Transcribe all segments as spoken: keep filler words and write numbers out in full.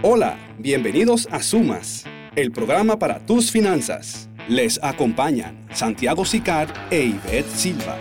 Hola, bienvenidos a Sumas, el programa para tus finanzas. Les acompañan Santiago Sicar e Ivette Silva.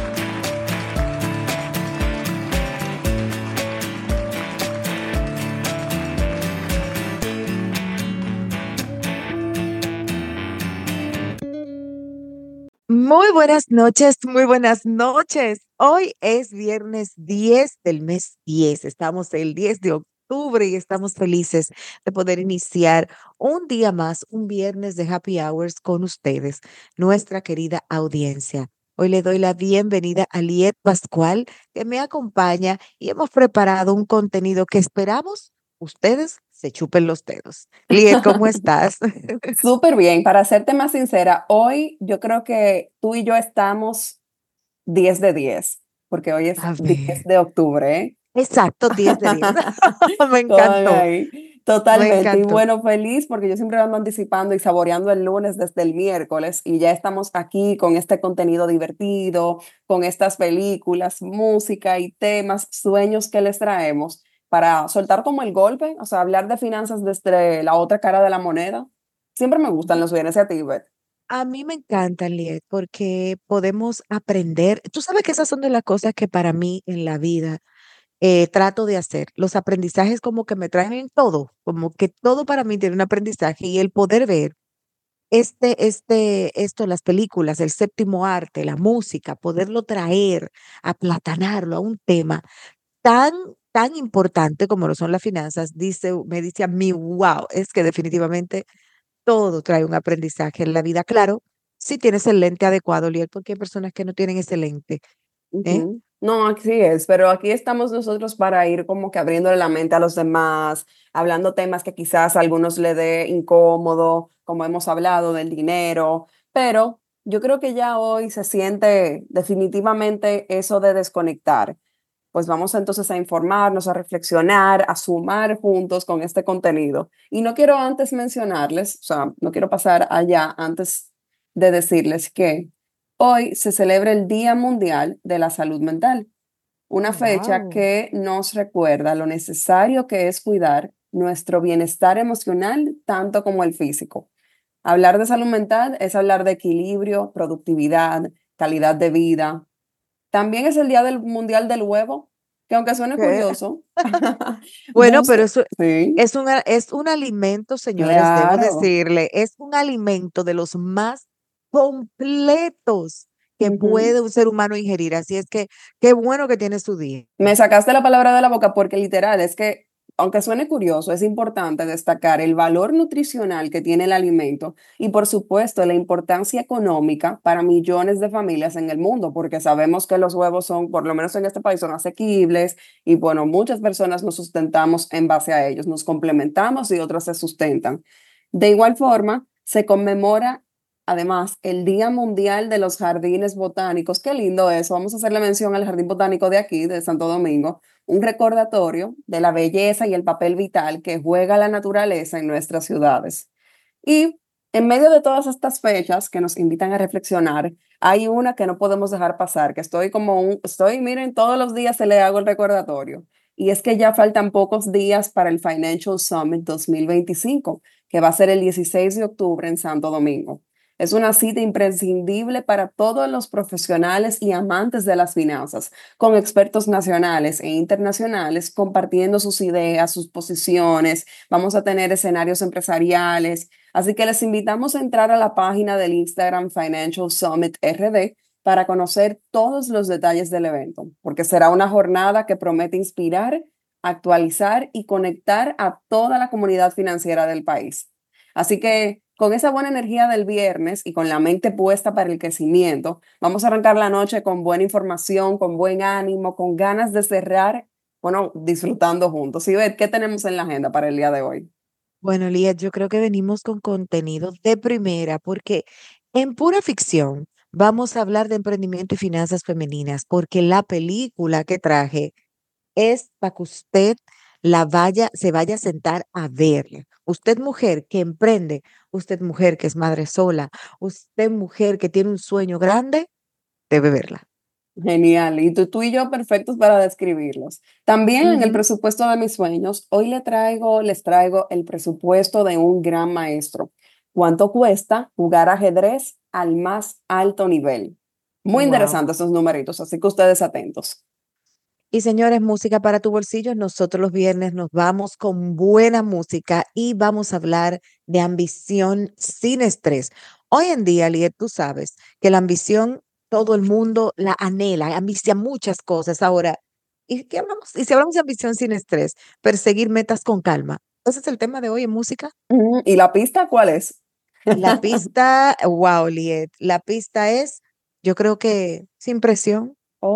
Muy buenas noches, muy buenas noches. Hoy es viernes diez del mes diez. Estamos el diez de octubre y estamos felices de poder iniciar un día más, un viernes de Happy Hours con ustedes, nuestra querida audiencia. Hoy le doy la bienvenida a Liet Pascual, que me acompaña y hemos preparado un contenido que esperamos ustedes se chupen los dedos. Liet, ¿cómo estás? Súper bien. Para serte más sincera, hoy yo creo que tú y yo estamos diez de diez, porque hoy es A diez ver. de octubre, ¿eh? Exacto, diez de diez. Me Todan encantó, ahí. me Totalmente. Y encantó. bueno, feliz porque yo siempre ando anticipando y saboreando el lunes desde el miércoles y ya estamos aquí con este contenido divertido, con estas películas, música y temas, sueños que les traemos para soltar como el golpe, o sea, hablar de finanzas desde la otra cara de la moneda. Siempre me gustan los viernes a ti, Beth. A mí me encanta, Liet, porque podemos aprender. Tú sabes que esas son de las cosas que para mí en la vida eh, trato de hacer. Los aprendizajes como que me traen en todo, como que todo para mí tiene un aprendizaje y el poder ver este, este, esto, las películas, el séptimo arte, la música, poderlo traer, aplatanarlo a un tema tan, tan importante como lo son las finanzas, dice, me dice a mí, wow, es que definitivamente todo trae un aprendizaje en la vida. Claro, si tienes el lente adecuado, Liel, porque hay personas que no tienen ese lente, ¿eh? Ujú. No, así es, pero aquí estamos nosotros para ir como que abriéndole la mente a los demás, hablando temas que quizás a algunos le dé incómodo, como hemos hablado del dinero, pero yo creo que ya hoy se siente definitivamente eso de desconectar. Pues vamos entonces a informarnos, a reflexionar, a sumar juntos con este contenido. Y no quiero antes mencionarles, o sea, no quiero pasar allá antes de decirles que hoy se celebra el Día Mundial de la Salud Mental, una fecha Wow. que nos recuerda lo necesario que es cuidar nuestro bienestar emocional tanto como el físico. Hablar de salud mental es hablar de equilibrio, productividad, calidad de vida. También es el Día del Mundial del Huevo, que aunque suene ¿Qué? curioso, Bueno, pero busca, eso sí, es un, a- es un alimento, señores, debo claro. decirle, es un alimento de los más completos que Ujú. puede un ser humano ingerir. Así es que qué bueno que tiene su día. Me sacaste la palabra de la boca porque literal es que, aunque suene curioso, es importante destacar el valor nutricional que tiene el alimento y, por supuesto, la importancia económica para millones de familias en el mundo, porque sabemos que los huevos son, por lo menos en este país, son asequibles y, bueno, muchas personas nos sustentamos en base a ellos, nos complementamos y otras se sustentan. De igual forma, se conmemora además el Día Mundial de los Jardines Botánicos. Qué lindo eso. Vamos a hacerle mención al Jardín Botánico de aquí, de Santo Domingo, un recordatorio de la belleza y el papel vital que juega la naturaleza en nuestras ciudades. Y en medio de todas estas fechas que nos invitan a reflexionar, hay una que no podemos dejar pasar, que estoy como un, estoy, miren, todos los días se le hago el recordatorio. Y es que ya faltan pocos días para el Financial Summit dos mil veinticinco, que va a ser el dieciséis de octubre en Santo Domingo. Es una cita imprescindible para todos los profesionales y amantes de las finanzas, con expertos nacionales e internacionales compartiendo sus ideas, sus posiciones. Vamos a tener escenarios empresariales. Así que les invitamos a entrar a la página del Instagram Financial Summit R D para conocer todos los detalles del evento, porque será una jornada que promete inspirar, actualizar y conectar a toda la comunidad financiera del país. Así que con esa buena energía del viernes y con la mente puesta para el crecimiento, vamos a arrancar la noche con buena información, con buen ánimo, con ganas de cerrar, bueno, disfrutando juntos. Y ver qué tenemos en la agenda para el día de hoy. Bueno, Liet, yo creo que venimos con contenido de primera, porque en pura ficción vamos a hablar de emprendimiento y finanzas femeninas, porque la película que traje es para que usted la vaya, se vaya a sentar a verla. Usted mujer que emprende, usted mujer que es madre sola, usted mujer que tiene un sueño grande, debe verla. Genial. Y tú, tú y yo perfectos para describirlos. También en el Ujú. presupuesto de mis sueños, hoy le traigo, les traigo el presupuesto de un gran maestro. ¿Cuánto cuesta jugar ajedrez al más alto nivel? Muy Wow. interesantes esos numeritos, así que ustedes atentos. Y señores, música para tu bolsillo. Nosotros los viernes nos vamos con buena música y vamos a hablar de ambición sin estrés. Hoy en día, Liet, tú sabes que la ambición todo el mundo la anhela, ambicia muchas cosas. Ahora, ¿y qué hablamos? Y si hablamos de ambición sin estrés, perseguir metas con calma. Ese es el tema de hoy en música. Mm, ¿Y la pista cuál es? La pista, wow, Liet, la pista es, yo creo que sin presión.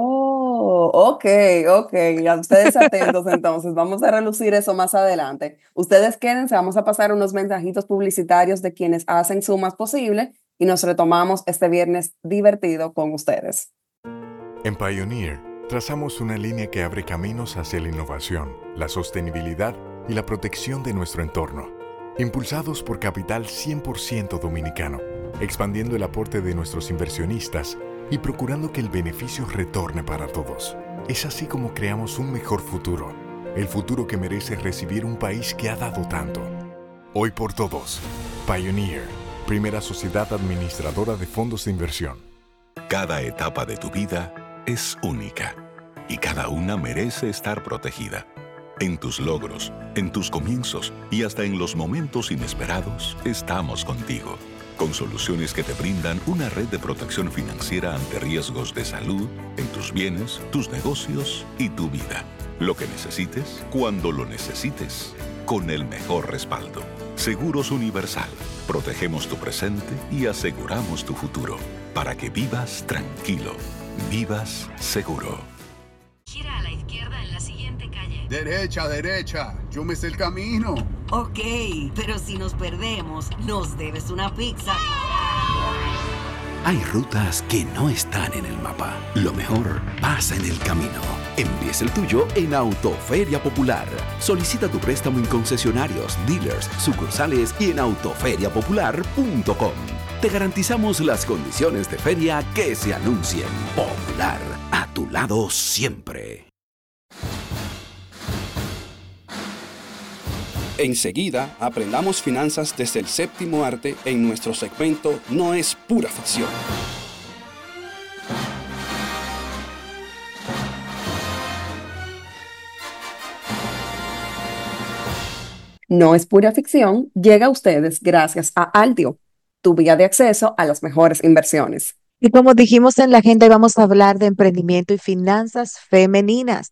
Oh, ok, ok. A ustedes atentos entonces. Vamos a relucir eso más adelante. Ustedes quédense, vamos a pasar unos mensajitos publicitarios de quienes hacen sumas posible y nos retomamos este viernes divertido con ustedes. En Pioneer, trazamos una línea que abre caminos hacia la innovación, la sostenibilidad y la protección de nuestro entorno. Impulsados por capital cien por ciento dominicano, expandiendo el aporte de nuestros inversionistas y procurando que el beneficio retorne para todos. Es así como creamos un mejor futuro, el futuro que merece recibir un país que ha dado tanto. Hoy por todos, Pioneer, primera sociedad administradora de fondos de inversión. Cada etapa de tu vida es única y cada una merece estar protegida. En tus logros, en tus comienzos y hasta en los momentos inesperados, estamos contigo. Con soluciones que te brindan una red de protección financiera ante riesgos de salud, en tus bienes, tus negocios y tu vida. Lo que necesites, cuando lo necesites, con el mejor respaldo. Seguros Universal. Protegemos tu presente y aseguramos tu futuro. Para que vivas tranquilo. Vivas seguro. Gira a la izquierda en la siguiente calle. Derecha, derecha. Yo me sé el camino. Ok, pero si nos perdemos, nos debes una pizza. Hay rutas que no están en el mapa. Lo mejor pasa en el camino. Empieza el tuyo en Autoferia Popular. Solicita tu préstamo en concesionarios, dealers, sucursales y en autoferia popular punto com. Te garantizamos las condiciones de feria que se anuncien. Popular, a tu lado siempre. Enseguida, aprendamos finanzas desde el séptimo arte en nuestro segmento No es pura ficción. No es pura ficción, llega a ustedes gracias a Altio, tu vía de acceso a las mejores inversiones. Y como dijimos en la agenda, vamos a hablar de emprendimiento y finanzas femeninas.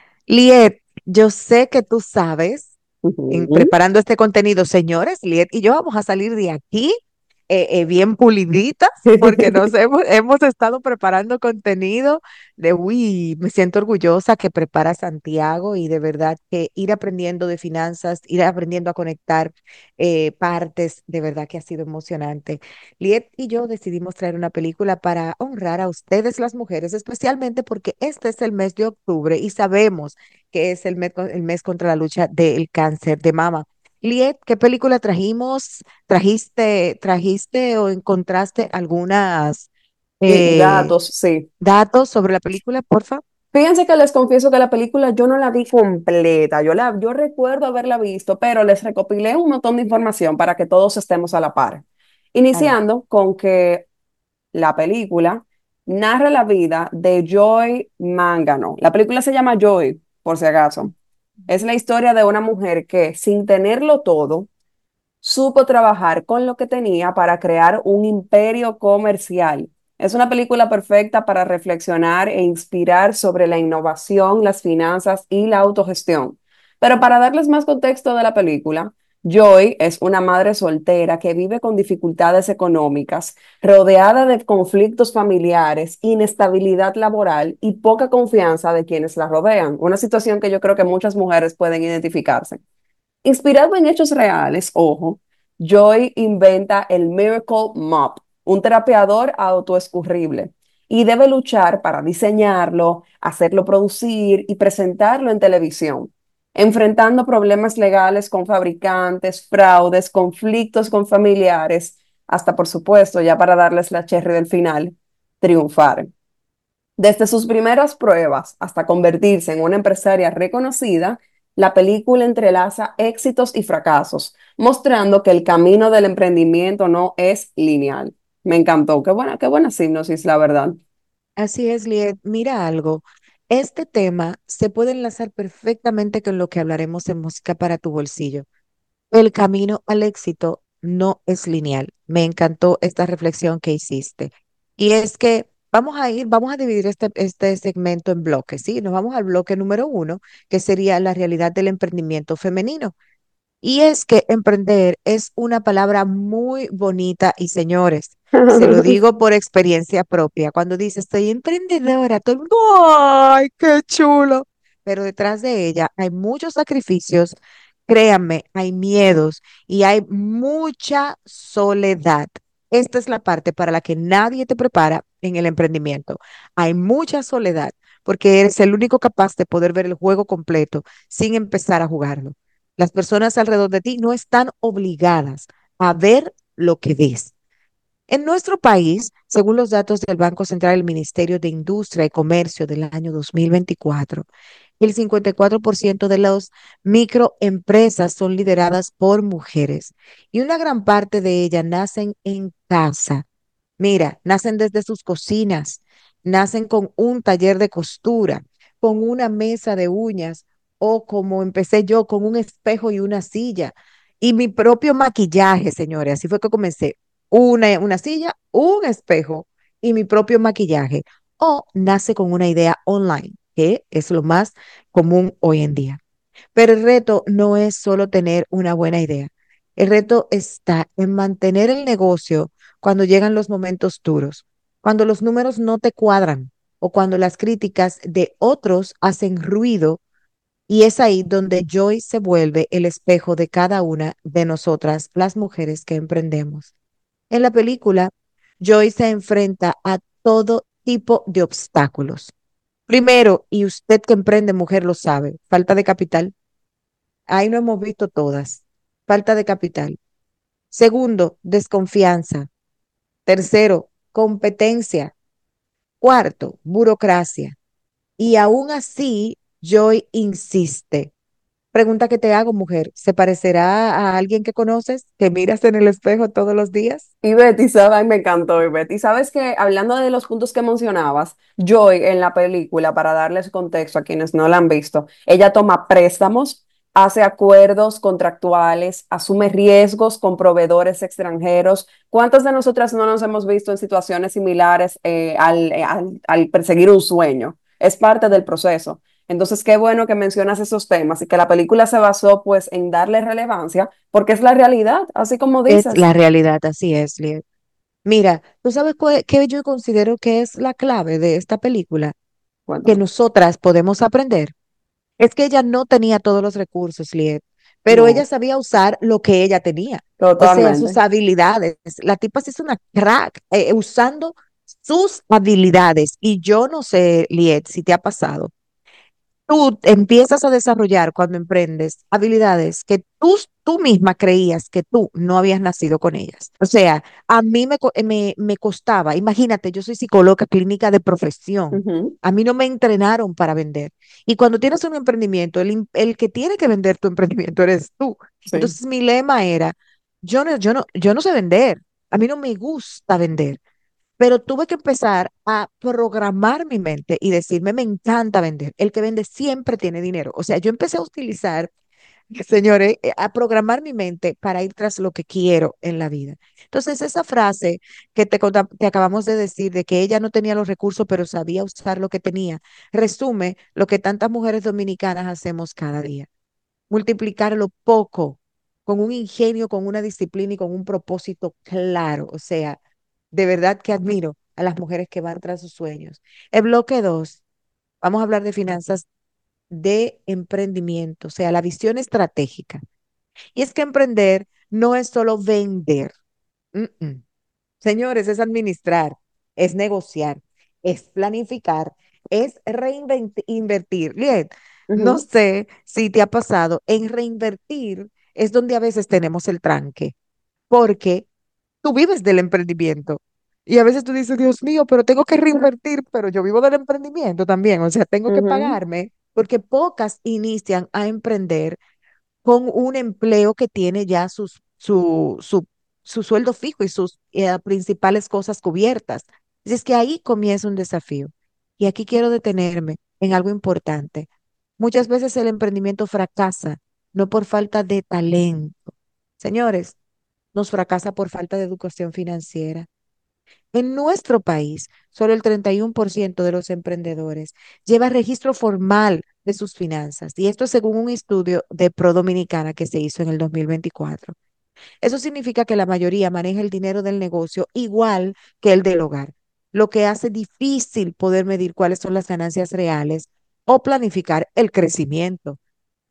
Liet, yo sé que tú sabes, en Ujú. preparando este contenido, señores, Liet y yo vamos a salir de aquí eh, eh, bien puliditas, porque nos hemos, hemos estado preparando contenido de, uy, me siento orgullosa que prepara Santiago y de verdad que ir aprendiendo de finanzas, ir aprendiendo a conectar eh, partes, de verdad que ha sido emocionante. Liet y yo decidimos traer una película para honrar a ustedes las mujeres, especialmente porque este es el mes de octubre y sabemos que es el mes, el mes contra la lucha del cáncer de mama. Liet, ¿qué película trajimos? ¿Trajiste, trajiste o encontraste algunas Y eh, datos, sí. datos sobre la película, porfa? Fíjense que les confieso que la película yo no la vi completa, yo, la, yo recuerdo haberla visto, pero les recopilé un montón de información para que todos estemos a la par. A ver. Iniciando con que la película narra la vida de Joy Mangano. La película se llama Joy, por si acaso. Es la historia de una mujer que, sin tenerlo todo, supo trabajar con lo que tenía para crear un imperio comercial. Es una película perfecta para reflexionar e inspirar sobre la innovación, las finanzas y la autogestión. Pero para darles más contexto de la película, Joy es una madre soltera que vive con dificultades económicas, rodeada de conflictos familiares, inestabilidad laboral y poca confianza de quienes la rodean. Una situación que yo creo que muchas mujeres pueden identificarse. Inspirado en hechos reales, ojo, Joy inventa el Miracle Mop, un trapeador autoescurrible, y debe luchar para diseñarlo, hacerlo producir y presentarlo en televisión, enfrentando problemas legales con fabricantes, fraudes, conflictos con familiares, hasta por supuesto, ya para darles la cherry del final, triunfar. Desde sus primeras pruebas hasta convertirse en una empresaria reconocida, la película entrelaza éxitos y fracasos, mostrando que el camino del emprendimiento no es lineal. Me encantó, qué buena, qué buena hipnosis, la verdad. Así es, Liet. Mira algo. Este tema se puede enlazar perfectamente con lo que hablaremos en Música para tu bolsillo. El camino al éxito no es lineal. Me encantó esta reflexión que hiciste. Y es que vamos a ir, vamos a dividir este, este segmento en bloques, ¿sí? Nos vamos al bloque número uno, que sería la realidad del emprendimiento femenino. Y es que emprender es una palabra muy bonita y señores, se lo digo por experiencia propia. Cuando dice estoy emprendedora, todo el mundo, ¡ay, qué chulo! Pero detrás de ella hay muchos sacrificios, créanme, hay miedos y hay mucha soledad. Esta es la parte para la que nadie te prepara en el emprendimiento. Hay mucha soledad porque eres el único capaz de poder ver el juego completo sin empezar a jugarlo. Las personas alrededor de ti no están obligadas a ver lo que ves. En nuestro país, según los datos del Banco Central del Ministerio de Industria y Comercio del año dos mil veinticuatro, el cincuenta y cuatro por ciento de las microempresas son lideradas por mujeres y una gran parte de ellas nacen en casa. Mira, nacen desde sus cocinas, nacen con un taller de costura, con una mesa de uñas o como empecé yo, con un espejo y una silla y mi propio maquillaje, señores. Así fue que comencé. Una, una silla, un espejo y mi propio maquillaje. O nace con una idea online, que es lo más común hoy en día. Pero el reto no es solo tener una buena idea. El reto está en mantener el negocio cuando llegan los momentos duros, cuando los números no te cuadran o cuando las críticas de otros hacen ruido. Y es ahí donde Joy se vuelve el espejo de cada una de nosotras, las mujeres que emprendemos. En la película, Joy se enfrenta a todo tipo de obstáculos. Primero, y usted que emprende, mujer, lo sabe, falta de capital. Ahí no hemos visto todas. Falta de capital. Segundo, desconfianza. Tercero, competencia. Cuarto, burocracia. Y aún así, Joy insiste. Pregunta que te hago, mujer. ¿Se parecerá a alguien que conoces, que miras en el espejo todos los días? Y Betty, ¿sabes? Me encantó, y Betty. ¿Sabes que hablando de los puntos que mencionabas, Joy en la película, para darles contexto a quienes no la han visto, ella toma préstamos, hace acuerdos contractuales, asume riesgos con proveedores extranjeros? ¿Cuántas de nosotras no nos hemos visto en situaciones similares eh, al, eh, al, al perseguir un sueño? Es parte del proceso. Entonces, qué bueno que mencionas esos temas y que la película se basó pues en darle relevancia, porque es la realidad, así como Es dices. la realidad, así es, Liet. Mira, ¿tú sabes cuál- qué yo considero que es la clave de esta película? Que Cuéntame. nosotras podemos aprender. Es que ella no tenía todos los recursos, Liet, pero ella No, sabía usar lo que ella tenía, o sea, sus totalmente. habilidades. La tipa sí es una crack eh, usando sus habilidades. Y yo no sé, Liet, si te ha pasado. Tú empiezas a desarrollar cuando emprendes habilidades que tú, tú misma creías que tú no habías nacido con ellas. O sea, a mí me, co- me, me costaba, imagínate, yo soy psicóloga clínica de profesión. Ujú. A mí no me entrenaron para vender. Y cuando tienes un emprendimiento, el, im- el que tiene que vender tu emprendimiento eres tú. Sí. Entonces mi lema era, yo no, yo no, yo no sé vender. A mí no me gusta vender, pero tuve que empezar a programar mi mente y decirme, me encanta vender. El que vende siempre tiene dinero. O sea, yo empecé a utilizar, señores, eh, a programar mi mente para ir tras lo que quiero en la vida. Entonces, esa frase que te, conta- te acabamos de decir, de que ella no tenía los recursos, pero sabía usar lo que tenía, resume lo que tantas mujeres dominicanas hacemos cada día. Multiplicar lo poco con un ingenio, con una disciplina y con un propósito claro. O sea, de verdad que admiro a las mujeres que van tras sus sueños. El bloque dos, vamos a hablar de finanzas de emprendimiento, o sea, la visión estratégica. Y es que emprender no es solo vender. Mm, mm. Señores, es administrar, es negociar, es planificar, es reinvertir. Bien, no Ujú. sé si te ha pasado, en reinvertir es donde a veces tenemos el tranque, porque tú vives del emprendimiento. Y a veces tú dices, Dios mío, pero tengo que reinvertir, pero yo vivo del emprendimiento también, o sea, tengo que Ujú. pagarme, porque pocas inician a emprender con un empleo que tiene ya sus, su, su, su sueldo fijo y sus eh, principales cosas cubiertas. Así es que ahí comienza un desafío. Y aquí quiero detenerme en algo importante. Muchas veces el emprendimiento fracasa, no por falta de talento. Señores, nos fracasa por falta de educación financiera. En nuestro país, solo el treinta y uno por ciento de los emprendedores lleva registro formal de sus finanzas, y esto según un estudio de Pro Dominicana que se hizo en el dos mil veinticuatro. Eso significa que la mayoría maneja el dinero del negocio igual que el del hogar, lo que hace difícil poder medir cuáles son las ganancias reales o planificar el crecimiento.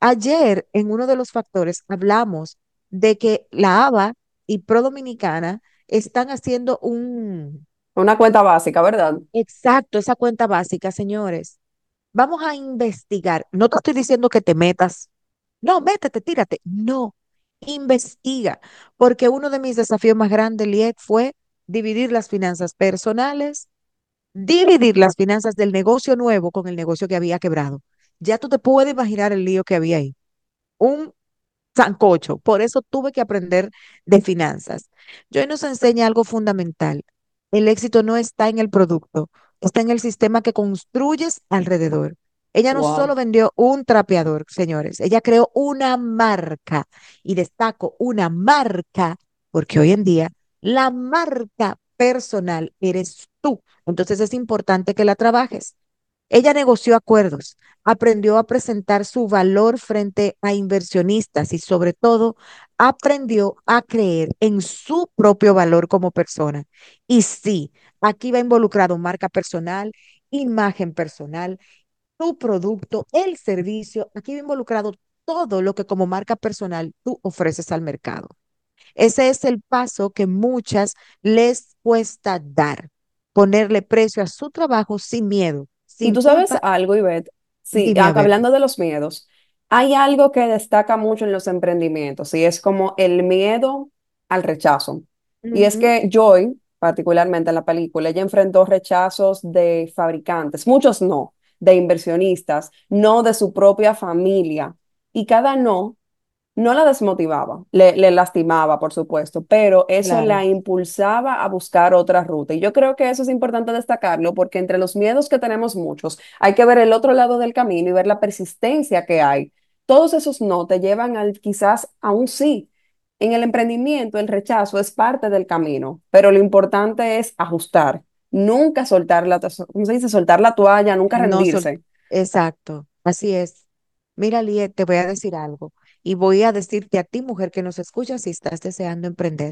Ayer, en uno de los factores, hablamos de que la A B A y Pro Dominicana están haciendo un, Una cuenta básica, ¿verdad? exacto, esa cuenta básica, señores. Vamos a investigar. No te estoy diciendo que te metas. No, métete, tírate. No, investiga. Porque uno de mis desafíos más grandes, Liet, fue dividir las finanzas personales, dividir las finanzas del negocio nuevo con el negocio que había quebrado. Ya tú te puedes imaginar el lío que había ahí. Un sancocho. Por eso tuve que aprender de finanzas. Joy nos enseña algo fundamental. El éxito no está en el producto, está en el sistema que construyes alrededor. Ella no solo Wow. vendió un trapeador, señores, ella creó una marca. Y destaco una marca, porque hoy en día la marca personal eres tú. Entonces es importante que la trabajes. Ella negoció acuerdos, aprendió a presentar su valor frente a inversionistas y sobre todo aprendió a creer en su propio valor como persona. Y sí, aquí va involucrado marca personal, imagen personal, tu producto, el servicio, aquí va involucrado todo lo que como marca personal tú ofreces al mercado. Ese es el paso que muchas les cuesta dar, ponerle precio a su trabajo sin miedo, Y sin tú sabes culpa. algo, Ivette, sí, Dime a acá ver. hablando de los miedos, hay algo que destaca mucho en los emprendimientos y es como el miedo al rechazo. Y es Ujú, que Joy, particularmente en la película, ella enfrentó rechazos de fabricantes, muchos no, de inversionistas, no de su propia familia. Y cada no no la desmotivaba, le, le lastimaba, por supuesto, pero eso claro. la impulsaba a buscar otra ruta. Y yo creo que eso es importante destacarlo porque entre los miedos que tenemos muchos, hay que ver el otro lado del camino y ver la persistencia que hay. Todos esos no te llevan al quizás a un sí. En el emprendimiento, el rechazo es parte del camino, pero lo importante es ajustar, nunca soltar la, ¿cómo se dice? Soltar la toalla, nunca No sol- rendirse. Exacto, así es. Mira, Liet, te voy a decir algo y voy a decirte a ti, mujer que nos escucha, si estás deseando emprender.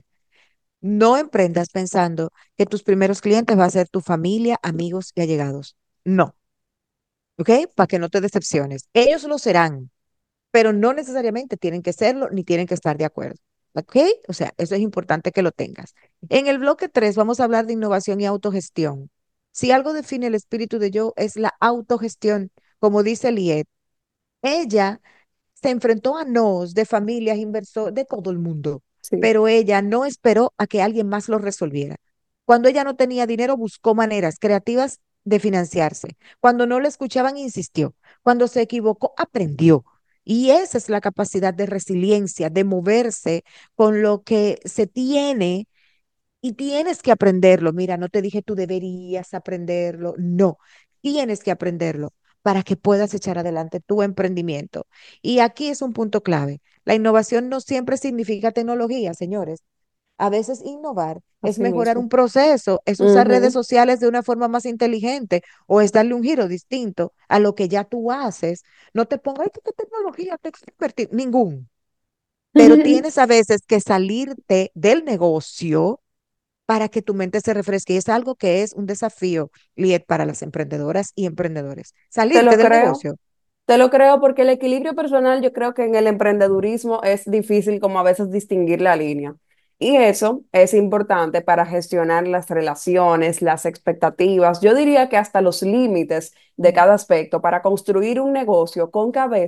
No emprendas pensando que tus primeros clientes va a ser tu familia, amigos y allegados. No, ¿ok? Para que no te decepciones. Ellos lo serán, pero no necesariamente tienen que serlo ni tienen que estar de acuerdo. ¿Ok? O sea, eso es importante que lo tengas. En el bloque tres vamos a hablar de innovación y autogestión. Si algo define el espíritu de yo es la autogestión, como dice Liet, ella se enfrentó a nos de familias, inversores, de todo el mundo, Sí. pero ella no esperó a que alguien más lo resolviera. Cuando ella no tenía dinero, buscó maneras creativas de financiarse. Cuando no le escuchaban, insistió. Cuando se equivocó, aprendió. Y esa es la capacidad de resiliencia, de moverse con lo que se tiene y tienes que aprenderlo. Mira, no te dije tú deberías aprenderlo. No, tienes que aprenderlo para que puedas echar adelante tu emprendimiento. Y aquí es un punto clave. La innovación no siempre significa tecnología, señores. A veces innovar es Así mejorar mismo. un proceso, es usar redes Ujú. sociales de una forma más inteligente o es darle un giro distinto a lo que ya tú haces. No te pongas, "Ay, ¿qué tecnología te expertise?" Ningún. Pero tienes a veces que salirte del negocio para que tu mente se refresque. Y es algo que es un desafío, Liet, para las emprendedoras y emprendedores. Te Salirte lo del creo. negocio. Te lo creo porque el equilibrio personal yo creo que en el emprendedurismo es difícil como a veces distinguir la línea. Y eso es importante para gestionar las relaciones, las expectativas, yo diría que hasta los límites de Ujú. cada aspecto para construir un negocio con cabeza,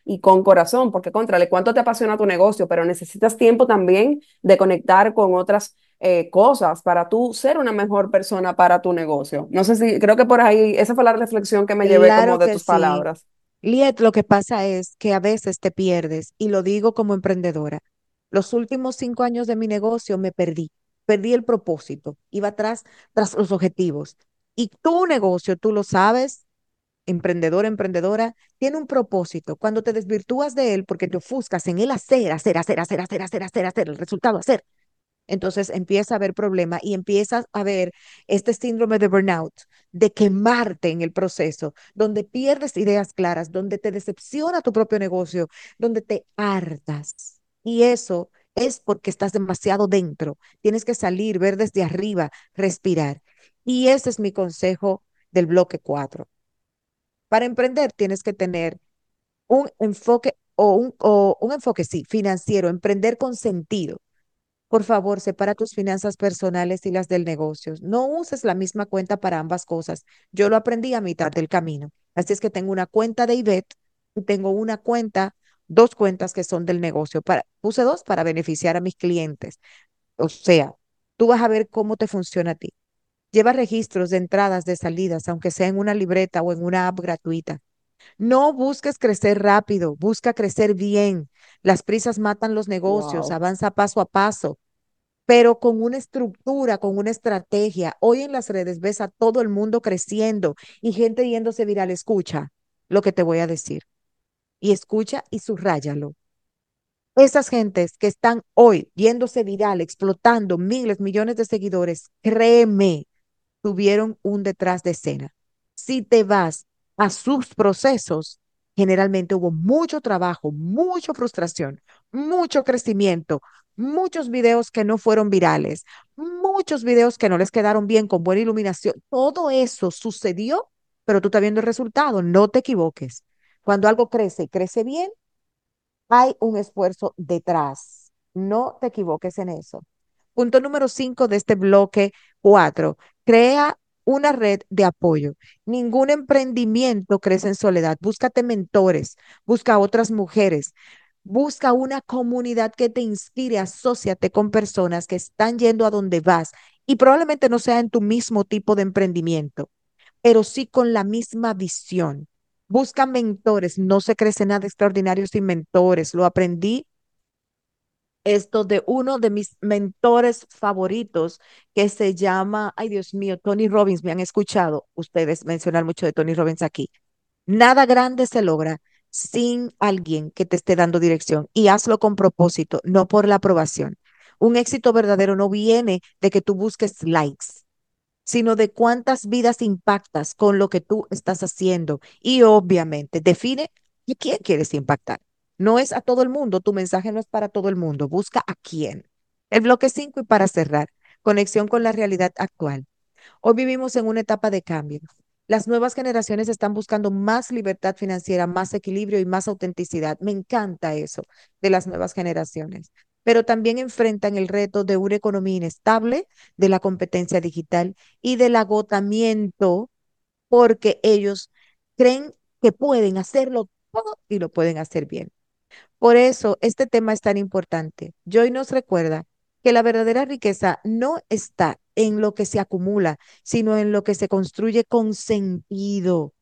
y con corazón, porque contrale, ¿cuánto te apasiona tu negocio? Pero necesitas tiempo también de conectar con otras eh, cosas para tú ser una mejor persona para tu negocio. No sé si, creo que por ahí, esa fue la reflexión que me llevé como Claro de que tus sí. palabras. Liet, lo que pasa es que a veces te pierdes, y lo digo como emprendedora. Los últimos cinco años de mi negocio me perdí, perdí el propósito, iba atrás tras los objetivos. Y tu negocio, tú lo sabes, emprendedor, emprendedora, tiene un propósito. Cuando te desvirtúas de él porque te ofuscas en el hacer, hacer, hacer, hacer, hacer, hacer, hacer, hacer, el resultado, hacer, entonces empieza a haber problema y empiezas a ver este síndrome de burnout, de quemarte en el proceso, donde pierdes ideas claras, donde te decepciona tu propio negocio, donde te hartas. Y eso es porque estás demasiado dentro. Tienes que salir, ver desde arriba, respirar. Y ese es mi consejo del bloque cuatro. Para emprender tienes que tener un enfoque o un, o un enfoque, sí, financiero, emprender con sentido. Por favor, separa tus finanzas personales y las del negocio. No uses la misma cuenta para ambas cosas. Yo lo aprendí a mitad del camino. Así es que tengo una cuenta de IBET y tengo una cuenta, dos cuentas que son del negocio. Para, puse dos para beneficiar a mis clientes. O sea, tú vas a ver cómo te funciona a ti. Lleva registros de entradas, de salidas, aunque sea en una libreta o en una app gratuita. No busques crecer rápido, busca crecer bien. Las prisas matan los negocios, Wow. avanza paso a paso, pero con una estructura, con una estrategia. Hoy en las redes ves a todo el mundo creciendo y gente yéndose viral. Escucha lo que te voy a decir y escucha y subráyalo. Esas gentes que están hoy yéndose viral, explotando miles, millones de seguidores, créeme, tuvieron un detrás de escena. Si te vas a sus procesos, generalmente hubo mucho trabajo, mucha frustración, mucho crecimiento, muchos videos que no fueron virales, muchos videos que no les quedaron bien con buena iluminación. Todo eso sucedió, pero tú estás viendo el resultado. No te equivoques. Cuando algo crece y crece bien, hay un esfuerzo detrás. No te equivoques en eso. Punto número cinco de este bloque cuatro. Crea una red de apoyo. Ningún emprendimiento crece en soledad. Búscate mentores, busca a otras mujeres, busca una comunidad que te inspire, asóciate con personas que están yendo a donde vas y probablemente no sea en tu mismo tipo de emprendimiento, pero sí con la misma visión. Busca mentores, no se crece nada extraordinario sin mentores. Lo aprendí esto de uno de mis mentores favoritos que se llama, ay Dios mío, Tony Robbins. Me han escuchado ustedes mencionar mucho de Tony Robbins aquí. Nada grande se logra sin alguien que te esté dando dirección y hazlo con propósito, no por la aprobación. Un éxito verdadero no viene de que tú busques likes, sino de cuántas vidas impactas con lo que tú estás haciendo. Y obviamente define a quién quieres impactar. No es a todo el mundo, tu mensaje no es para todo el mundo, busca a quién. El bloque cinco y para cerrar, conexión con la realidad actual. Hoy vivimos en una etapa de cambio. Las nuevas generaciones están buscando más libertad financiera, más equilibrio y más autenticidad. Me encanta eso de las nuevas generaciones, pero también enfrentan el reto de una economía inestable, de la competencia digital y del agotamiento porque ellos creen que pueden hacerlo todo y lo pueden hacer bien. Por eso este tema es tan importante. Joy nos recuerda que la verdadera riqueza no está en lo que se acumula, sino en lo que se construye con sentido.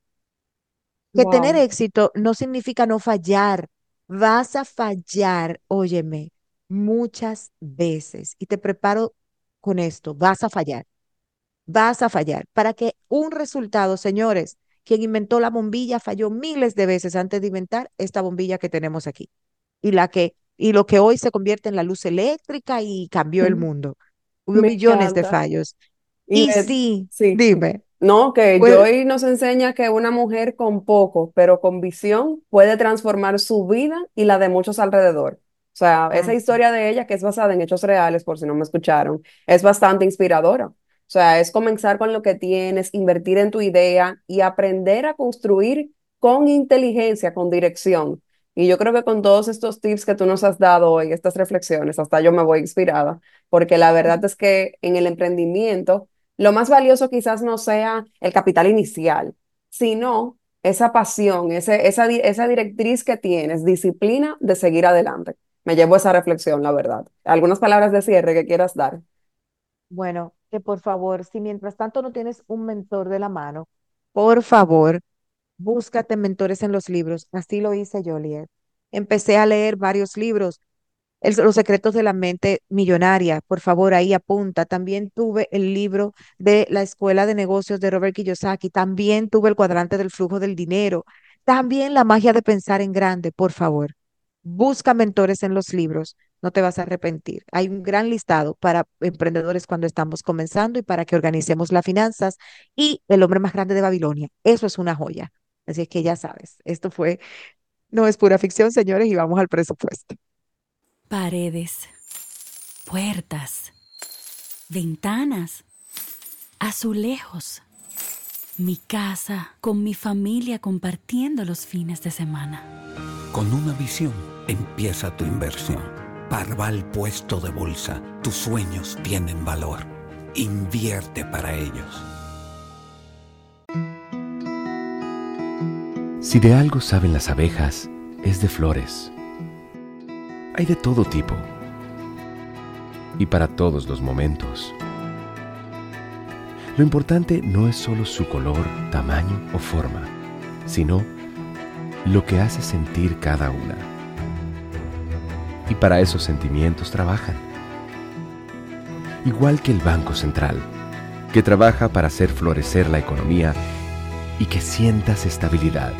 Que tener Wow. éxito no significa no fallar. Vas a fallar, óyeme, muchas veces. Y te preparo con esto, vas a fallar, vas a fallar. Para que un resultado, señores, quien inventó la bombilla falló miles de veces antes de inventar esta bombilla que tenemos aquí y la que y lo que hoy se convierte en la luz eléctrica y cambió el mundo. Hubo Me millones de encanta. fallos. Y Y de, sí, sí, dime, no, que pues, Joy nos enseña que una mujer con poco, pero con visión, puede transformar su vida y la de muchos alrededor. O sea, esa así, historia de ella, que es basada en hechos reales, por si no me escucharon, es bastante inspiradora. O sea, es comenzar con lo que tienes, invertir en tu idea y aprender a construir con inteligencia, con dirección. Y yo creo que con todos estos tips que tú nos has dado hoy, estas reflexiones, hasta yo me voy inspirada, porque la verdad es que en el emprendimiento lo más valioso quizás no sea el capital inicial, sino esa pasión, ese, esa, di- esa directriz que tienes, disciplina de seguir adelante. Me llevo esa reflexión, la verdad. ¿Algunas palabras de cierre que quieras dar? Bueno, que por favor, si mientras tanto no tienes un mentor de la mano, por favor, búscate mentores en los libros. Así lo hice yo, Liet. Empecé a leer varios libros. El- Los secretos de la mente millonaria, por favor, ahí apunta. También tuve el libro de la Escuela de Negocios de Robert Kiyosaki. También tuve el cuadrante del flujo del dinero. También la magia de pensar en grande, por favor. Busca mentores en los libros. No te vas a arrepentir. Hay un gran listado para emprendedores cuando estamos comenzando y para que organicemos las finanzas. Y El hombre más grande de Babilonia. Eso es una joya. Así es que ya sabes, esto fue, no es pura ficción, señores, y vamos al presupuesto. Paredes, puertas, ventanas, azulejos. Mi casa con mi familia compartiendo los fines de semana. Con una visión empieza tu inversión. Parval Puesto de Bolsa. Tus sueños tienen valor. Invierte para ellos. Si de algo saben las abejas, es de flores. Hay de todo tipo y para todos los momentos. Lo importante no es solo su color, tamaño o forma, sino lo que hace sentir cada una. Y para esos sentimientos trabajan. Igual que el Banco Central, que trabaja para hacer florecer la economía y que sientas estabilidad.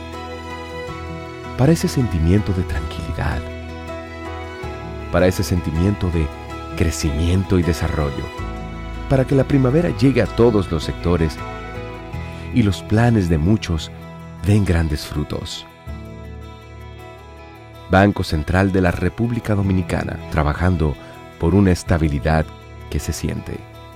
Para ese sentimiento de tranquilidad. Para ese sentimiento de crecimiento y desarrollo. Para que la primavera llegue a todos los sectores y los planes de muchos den grandes frutos. Banco Central de la República Dominicana, trabajando por una estabilidad que se siente.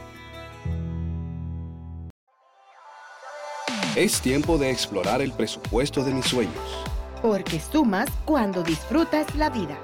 Es tiempo de explorar el presupuesto de mis sueños. Porque sumas cuando disfrutas la vida.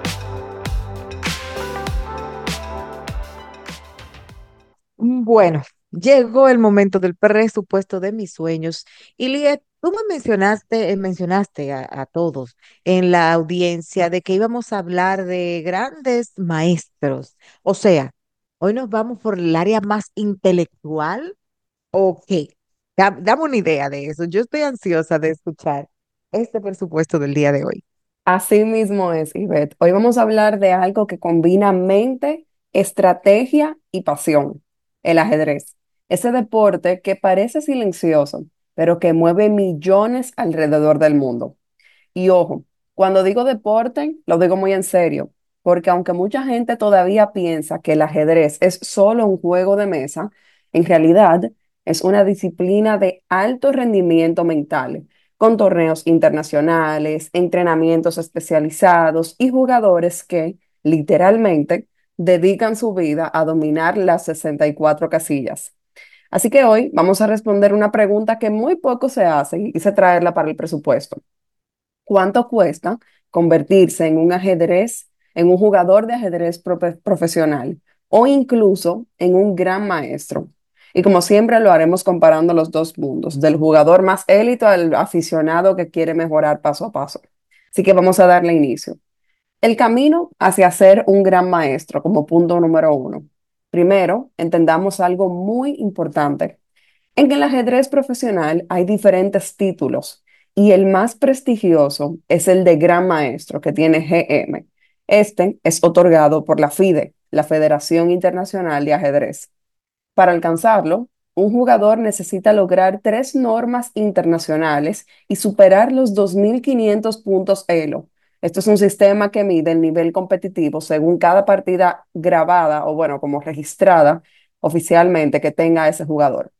Bueno, llegó el momento del presupuesto de mis sueños. Y Liet, tú me mencionaste, eh, mencionaste a, a todos en la audiencia de que íbamos a hablar de grandes maestros. O sea, hoy nos vamos por el área más intelectual. ¿O qué? Da- Dame una idea de eso. Yo estoy ansiosa de escuchar este presupuesto del día de hoy. Así mismo es, Ivette. Hoy vamos a hablar de algo que combina mente, estrategia y pasión, el ajedrez. Ese deporte que parece silencioso, pero que mueve millones alrededor del mundo. Y ojo, cuando digo deporte, lo digo muy en serio, porque aunque mucha gente todavía piensa que el ajedrez es solo un juego de mesa, en realidad es una disciplina de alto rendimiento mental, con torneos internacionales, entrenamientos especializados y jugadores que, literalmente, dedican su vida a dominar las sesenta y cuatro casillas. Así que hoy vamos a responder una pregunta que muy poco se hace y quise traerla para el presupuesto. ¿Cuánto cuesta convertirse en un ajedrez, en un jugador de ajedrez profe- profesional o incluso en un gran maestro? Y como siempre lo haremos comparando los dos mundos, del jugador más élite al aficionado que quiere mejorar paso a paso. Así que vamos a darle inicio. El camino hacia ser un gran maestro como punto número uno. Primero, entendamos algo muy importante. En el ajedrez profesional hay diferentes títulos y el más prestigioso es el de Gran Maestro, que tiene G M. Este es otorgado por la FIDE, la Federación Internacional de Ajedrez. Para alcanzarlo, un jugador necesita lograr tres normas internacionales y superar los dos mil quinientos puntos Elo. Esto es un sistema que mide el nivel competitivo según cada partida grabada o, bueno, como registrada oficialmente que tenga ese jugador.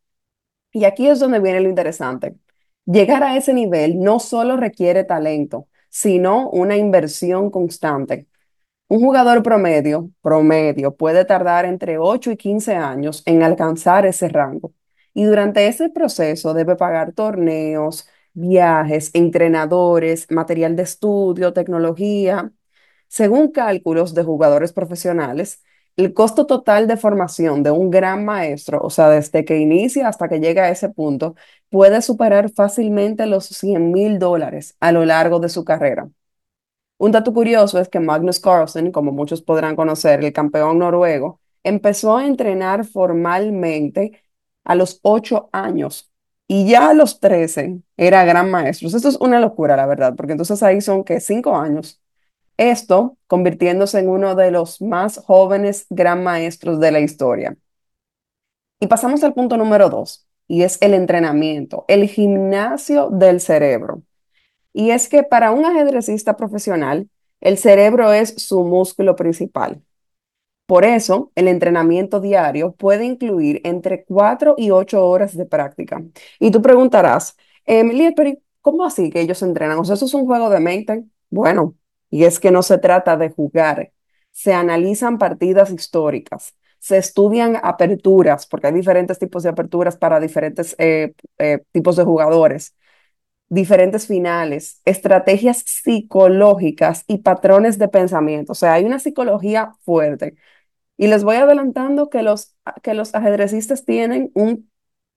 Y aquí es donde viene lo interesante. Llegar a ese nivel no solo requiere talento, sino una inversión constante. Un jugador promedio, promedio puede tardar entre ocho y quince años en alcanzar ese rango. Y durante ese proceso debe pagar torneos, viajes, entrenadores, material de estudio, tecnología. Según cálculos de jugadores profesionales, el costo total de formación de un gran maestro, o sea, desde que inicia hasta que llega a ese punto, puede superar fácilmente los cien mil dólares a lo largo de su carrera. Un dato curioso es que Magnus Carlsen, como muchos podrán conocer, el campeón noruego, empezó a entrenar formalmente a los ocho años y ya a los trece era gran maestro. Esto es una locura, la verdad, porque entonces ahí son que cinco años. Esto convirtiéndose en uno de los más jóvenes gran maestros de la historia. Y pasamos al punto número dos, y es el entrenamiento, el gimnasio del cerebro. Y es que para un ajedrecista profesional, el cerebro es su músculo principal. Por eso, el entrenamiento diario puede incluir entre cuatro y ocho horas de práctica. Y tú preguntarás, Emily, pero ¿cómo así que ellos entrenan? O sea, ¿eso es un juego de mente? Bueno, y es que no se trata de jugar. Se analizan partidas históricas, se estudian aperturas, porque hay diferentes tipos de aperturas para diferentes eh, eh, tipos de jugadores, diferentes finales, estrategias psicológicas y patrones de pensamiento. O sea, hay una psicología fuerte. Y les voy adelantando que los, que los ajedrecistas tienen un,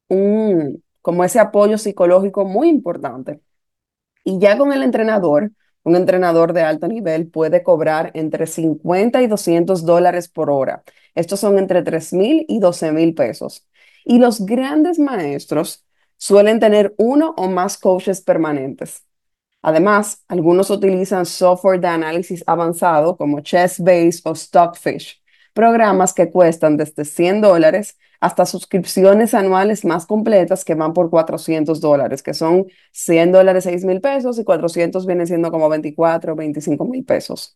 un, como ese apoyo psicológico muy importante. Y ya con el entrenador, un entrenador de alto nivel puede cobrar entre cincuenta y doscientos dólares por hora. Estos son entre tres mil y doce mil pesos. Y los grandes maestros suelen tener uno o más coaches permanentes. Además, algunos utilizan software de análisis avanzado como Chessbase o Stockfish, programas que cuestan desde cien dólares hasta suscripciones anuales más completas que van por cuatrocientos dólares, que son cien dólares, seis mil pesos, y cuatrocientos vienen siendo como veinticuatro, veinticinco mil pesos.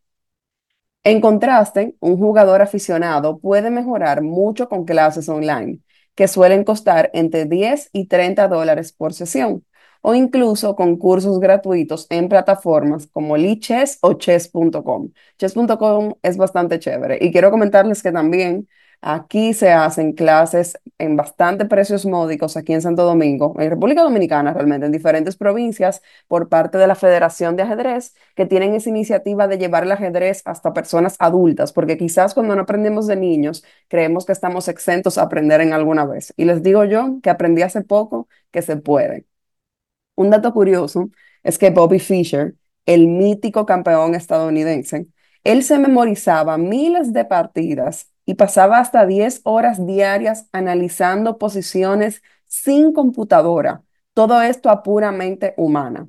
En contraste, un jugador aficionado puede mejorar mucho con clases online, que suelen costar entre diez y treinta dólares por sesión, o incluso con cursos gratuitos en plataformas como Lichess o chess punto com. chess punto com es bastante chévere y quiero comentarles que también aquí se hacen clases en bastante precios módicos aquí en Santo Domingo, en República Dominicana realmente, en diferentes provincias por parte de la Federación de Ajedrez, que tienen esa iniciativa de llevar el ajedrez hasta personas adultas, porque quizás cuando no aprendemos de niños creemos que estamos exentos a aprender en alguna vez. Y les digo yo que aprendí hace poco que se puede. Un dato curioso es que Bobby Fischer, el mítico campeón estadounidense, él se memorizaba miles de partidas y pasaba hasta diez horas diarias analizando posiciones sin computadora. Todo esto a puramente humana.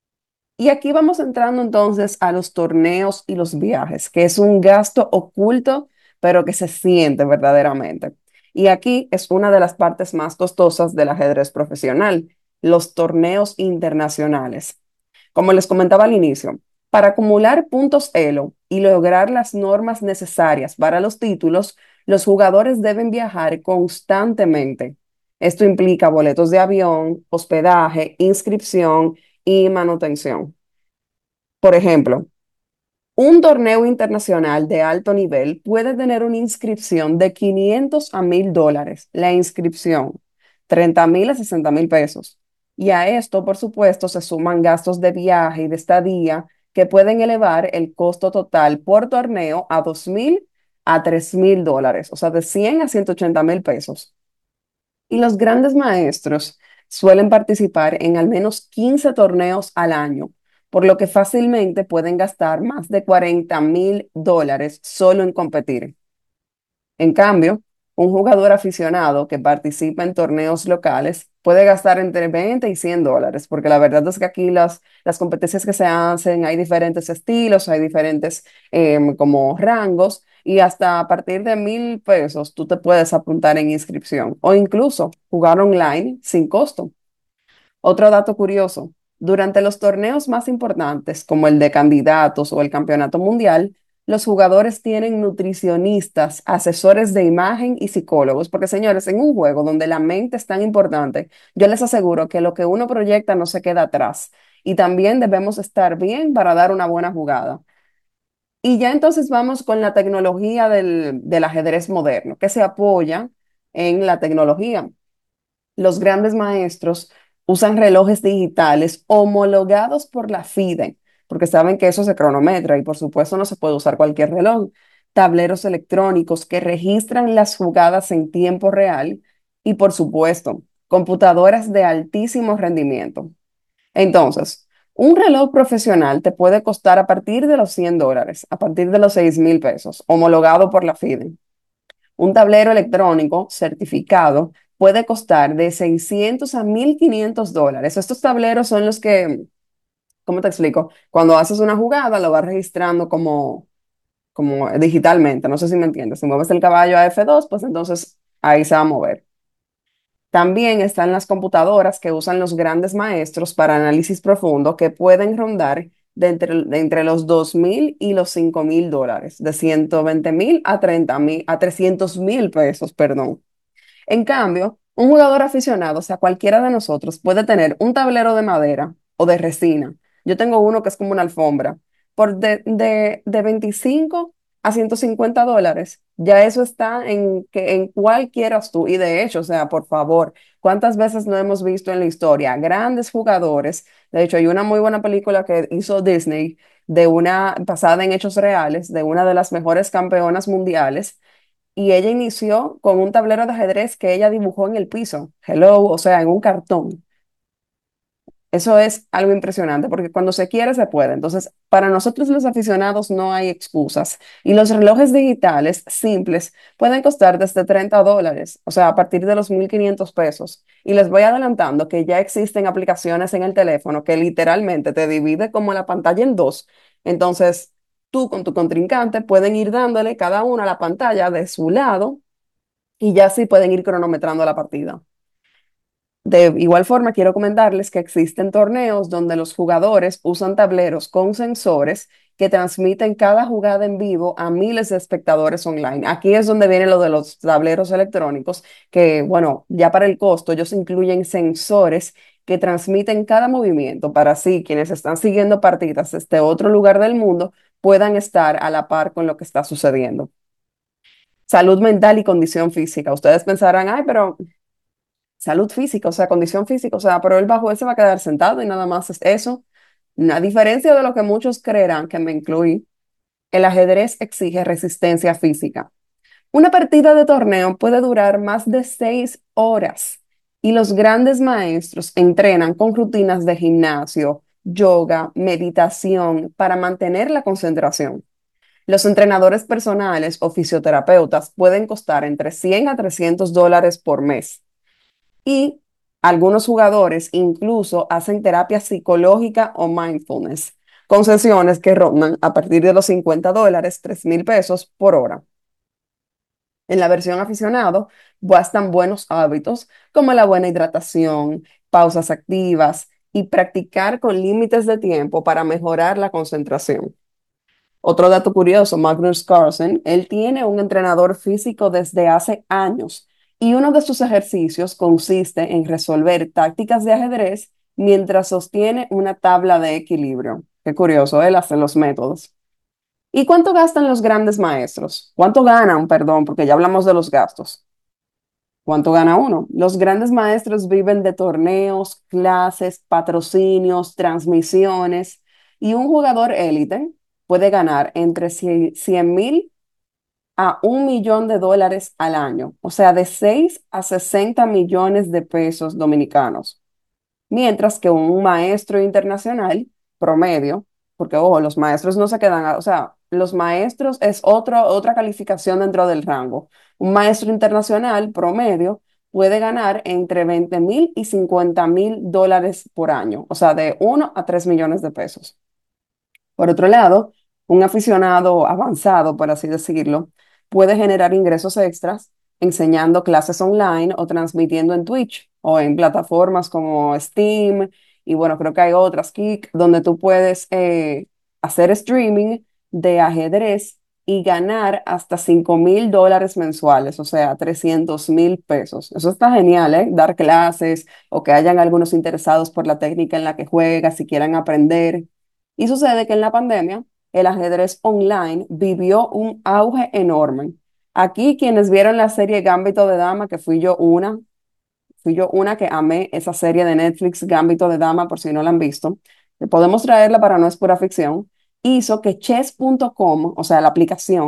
Y aquí vamos entrando entonces a los torneos y los viajes, que es un gasto oculto, pero que se siente verdaderamente. Y aquí es una de las partes más costosas del ajedrez profesional, los torneos internacionales. Como les comentaba al inicio, para acumular puntos Elo y lograr las normas necesarias para los títulos, los jugadores deben viajar constantemente. Esto implica boletos de avión, hospedaje, inscripción y manutención. Por ejemplo, un torneo internacional de alto nivel puede tener una inscripción de quinientos a mil dólares, la inscripción, treinta mil a sesenta mil pesos. Y a esto, por supuesto, se suman gastos de viaje y de estadía que pueden elevar el costo total por torneo a dos mil a tres mil dólares, o sea, de cien a ciento ochenta mil pesos. Y los grandes maestros suelen participar en al menos quince torneos al año, por lo que fácilmente pueden gastar más de cuarenta mil dólares solo en competir. En cambio, un jugador aficionado que participa en torneos locales puede gastar entre veinte y cien dólares, porque la verdad es que aquí las, las competencias que se hacen, hay diferentes estilos, hay diferentes em, como rangos, y hasta a partir de mil pesos tú te puedes apuntar en inscripción o incluso jugar online sin costo. Otro dato curioso, durante los torneos más importantes, como el de candidatos o el campeonato mundial, los jugadores tienen nutricionistas, asesores de imagen y psicólogos, porque señores, en un juego donde la mente es tan importante, yo les aseguro que lo que uno proyecta no se queda atrás y también debemos estar bien para dar una buena jugada. Y ya entonces vamos con la tecnología del, del ajedrez moderno, que se apoya en la tecnología. Los grandes maestros usan relojes digitales homologados por la FIDE, porque saben que eso se cronometra y por supuesto no se puede usar cualquier reloj, tableros electrónicos que registran las jugadas en tiempo real y, por supuesto, computadoras de altísimo rendimiento. Entonces, un reloj profesional te puede costar a partir de los cien dólares, a partir de los seis mil pesos, homologado por la FIDE. Un tablero electrónico certificado puede costar de seiscientos a mil quinientos dólares. Estos tableros son los que, ¿cómo te explico? Cuando haces una jugada, lo vas registrando como, como digitalmente. No sé si me entiendes. Si mueves el caballo a F dos, pues entonces ahí se va a mover. También están las computadoras que usan los grandes maestros para análisis profundo, que pueden rondar de entre, de entre los dos mil y los cinco mil dólares, de ciento veinte mil a treinta mil, a trescientos mil pesos, perdón. En cambio, un jugador aficionado, o sea, cualquiera de nosotros, puede tener un tablero de madera o de resina. Yo tengo uno que es como una alfombra, por de, de, de veinticinco a ciento cincuenta dólares. Ya eso está en, que, en cuál quieras tú. Y de hecho, o sea, por favor, ¿cuántas veces no hemos visto en la historia grandes jugadores? De hecho, hay una muy buena película que hizo Disney de una, basada en hechos reales, de una de las mejores campeonas mundiales, y ella inició con un tablero de ajedrez que ella dibujó en el piso. Hello, o sea, en un cartón. Eso es algo impresionante porque cuando se quiere, se puede. Entonces, para nosotros los aficionados no hay excusas. Y los relojes digitales simples pueden costar desde treinta dólares, o sea, a partir de los mil quinientos pesos. Y les voy adelantando que ya existen aplicaciones en el teléfono que literalmente te divide como la pantalla en dos. Entonces, tú con tu contrincante pueden ir dándole cada uno a la pantalla de su lado y ya sí pueden ir cronometrando la partida. De igual forma, quiero comentarles que existen torneos donde los jugadores usan tableros con sensores que transmiten cada jugada en vivo a miles de espectadores online. Aquí es donde viene lo de los tableros electrónicos, que bueno, ya para el costo ellos incluyen sensores que transmiten cada movimiento para así quienes están siguiendo partidas desde otro lugar del mundo puedan estar a la par con lo que está sucediendo. Salud mental y condición física. Ustedes pensarán, ay, pero salud física, o sea, condición física, o sea, pero él bajo él se va a quedar sentado y nada más es eso. A diferencia de lo que muchos creerán, que me incluí, el ajedrez exige resistencia física. Una partida de torneo puede durar más de seis horas y los grandes maestros entrenan con rutinas de gimnasio, yoga, meditación para mantener la concentración. Los entrenadores personales o fisioterapeutas pueden costar entre cien a trescientos dólares por mes. Y algunos jugadores incluso hacen terapia psicológica o mindfulness, con sesiones que rondan a partir de los cincuenta dólares, tres mil pesos por hora. En la versión aficionado, bastan buenos hábitos como la buena hidratación, pausas activas y practicar con límites de tiempo para mejorar la concentración. Otro dato curioso, Magnus Carlsen, él tiene un entrenador físico desde hace años y uno de sus ejercicios consiste en resolver tácticas de ajedrez mientras sostiene una tabla de equilibrio. Qué curioso, él hace los métodos. ¿Y cuánto gastan los grandes maestros? ¿Cuánto ganan? Perdón, porque ya hablamos de los gastos. ¿Cuánto gana uno? Los grandes maestros viven de torneos, clases, patrocinios, transmisiones, y un jugador élite puede ganar entre cien mil a un millón de dólares al año, o sea, de seis a sesenta millones de pesos dominicanos. Mientras que un maestro internacional promedio, porque ojo, los maestros no se quedan, a- o sea, los maestros es otro, otra calificación dentro del rango. Un maestro internacional promedio puede ganar entre veinte mil y cincuenta mil dólares por año, o sea, de uno a tres millones de pesos. Por otro lado, un aficionado avanzado, por así decirlo, puede generar ingresos extras enseñando clases online o transmitiendo en Twitch o en plataformas como Steam y bueno, creo que hay otras, Kick, donde tú puedes eh, hacer streaming de ajedrez y ganar hasta cinco mil dólares mensuales, o sea, trescientos mil pesos. Eso está genial, ¿eh? Dar clases o que hayan algunos interesados por la técnica en la que juegas, si quieran aprender. Y sucede que en la pandemia el ajedrez online vivió un auge enorme. Aquí quienes vieron la serie Gambito de Dama, que fui yo una, fui yo una que amé esa serie de Netflix Gambito de Dama, por si no la han visto, podemos traerla para No es pura ficción, hizo que chess punto com, o sea, la aplicación,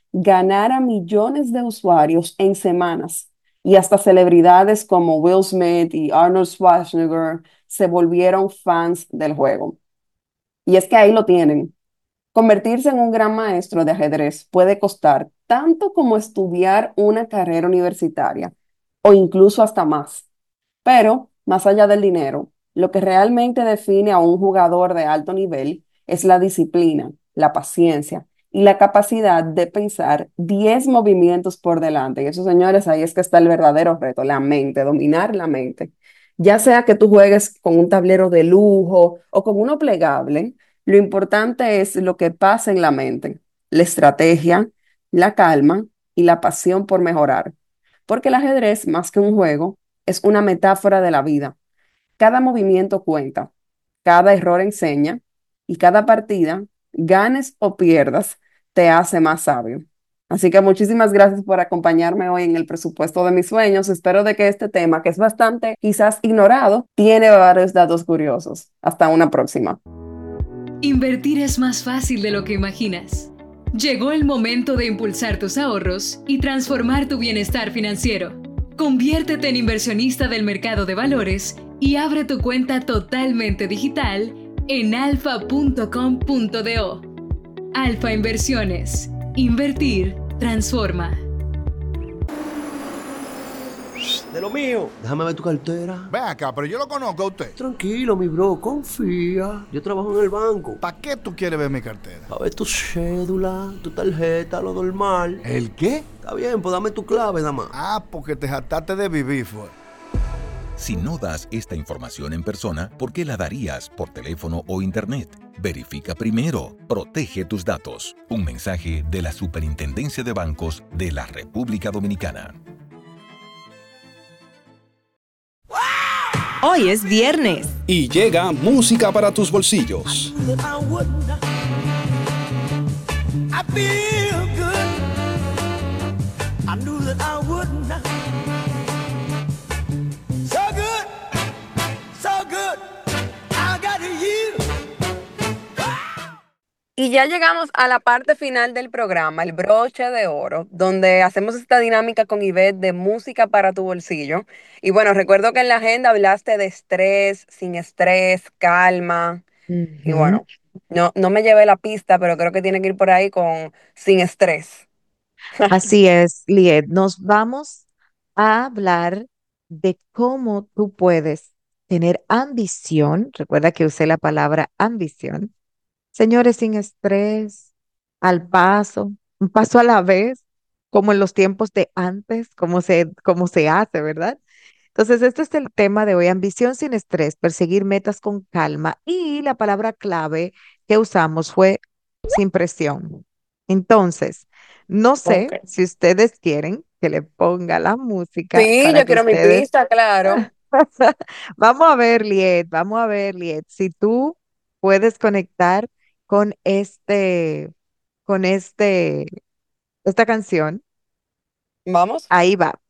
ganar a millones de usuarios en semanas y hasta celebridades como Will Smith y Arnold Schwarzenegger se volvieron fans del juego. Y es que ahí lo tienen. Convertirse en un gran maestro de ajedrez puede costar tanto como estudiar una carrera universitaria o incluso hasta más. Pero, más allá del dinero, lo que realmente define a un jugador de alto nivel es la disciplina, la paciencia y la capacidad de pensar diez movimientos por delante. Y eso, señores, ahí es que está el verdadero reto, la mente, dominar la mente. Ya sea que tú juegues con un tablero de lujo o con uno plegable, lo importante es lo que pasa en la mente, la estrategia, la calma y la pasión por mejorar. Porque el ajedrez, más que un juego, es una metáfora de la vida. Cada movimiento cuenta, cada error enseña y cada partida, ganes o pierdas, te hace más sabio. Así que muchísimas gracias por acompañarme hoy en el presupuesto de mis sueños. Espero de que este tema, que es bastante quizás ignorado, tiene varios datos curiosos. Hasta una próxima. Invertir es más fácil de lo que imaginas. Llegó el momento de impulsar tus ahorros y transformar tu bienestar financiero. Conviértete en inversionista del mercado de valores y abre tu cuenta totalmente digital en alfa punto com punto do. Alfa Inversiones. Invertir transforma. De lo mío. Déjame ver tu cartera. Ven acá, pero yo lo conozco a usted. Tranquilo, mi bro, confía. Yo trabajo en el banco. ¿Para qué tú quieres ver mi cartera? A ver tu cédula, tu tarjeta, lo normal. ¿El qué? Está bien, pues dame tu clave nada más. Ah, porque te jactaste de vivir, fue. Si no das esta información en persona, ¿por qué la darías por teléfono o internet? Verifica primero. Protege tus datos. Un mensaje de la Superintendencia de Bancos de la República Dominicana. Hoy es viernes. Y llega música para tus bolsillos. Y ya llegamos a la parte final del programa, el broche de oro, donde hacemos esta dinámica con Ivette de música para tu bolsillo. Y bueno, recuerdo que en la agenda hablaste de estrés, sin estrés, calma. Uh-huh. Y bueno, no, no me llevé la pista, pero creo que tiene que ir por ahí con sin estrés. Así es, Liet. Nos vamos a hablar de cómo tú puedes tener ambición. Recuerda que usé la palabra ambición. Señores, sin estrés, al paso, un paso a la vez, como en los tiempos de antes, como se, como se hace, ¿verdad? Entonces, este es el tema de hoy, ambición sin estrés, perseguir metas con calma. Y la palabra clave que usamos fue sin presión. Entonces, no sé Okay. si ustedes quieren que le ponga la música. Sí, para yo que quiero mi ustedes... pista, claro. Vamos a ver, Liet, vamos a ver, Liet, si tú puedes conectar con este, con este, esta canción. Vamos. Ahí va.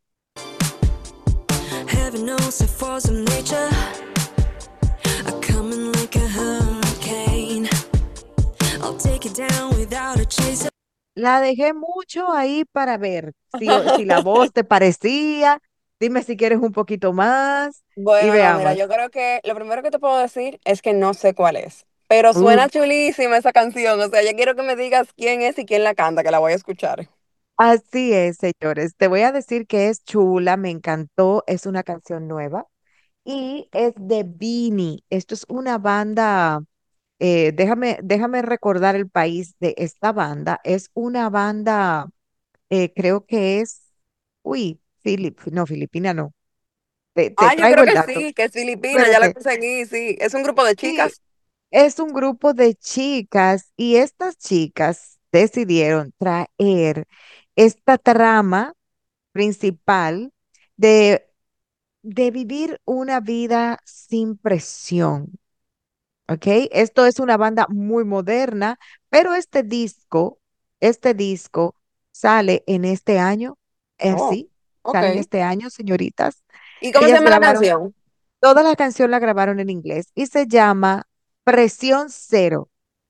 Heaven knows it falls in nature. I'm coming like a hurricane. I'll take it down without a chaser. La dejé mucho ahí para ver si, si la voz te parecía. Dime si quieres un poquito más. Bueno, y no, veamos. mira, yo creo que lo primero que te puedo decir es que no sé cuál es, pero suena Uh. chulísima esa canción. O sea, yo quiero que me digas quién es y quién la canta, que la voy a escuchar. Así es, señores. Te voy a decir que es chula, me encantó. Es una canción nueva y es de Beanie. Esto es una banda. Eh, déjame, déjame recordar el país de esta banda. Es una banda, eh, creo que es, uy, Filip, no, Filipina no. Te, te Ah, yo traigo creo el que dato. sí, que es filipina, ya la Espérate. conseguí, sí. Es un grupo de Sí, chicas. es un grupo de chicas y estas chicas decidieron traer esta trama principal de, de vivir una vida sin presión. ¿Ok? Esto es una banda muy moderna, pero este disco, este disco sale en este año, eh, Oh, sí, ok. sale en este año, señoritas. ¿Y cómo se Ellas llama la grabaron, canción? toda la canción la grabaron en inglés y se llama Presión Cero.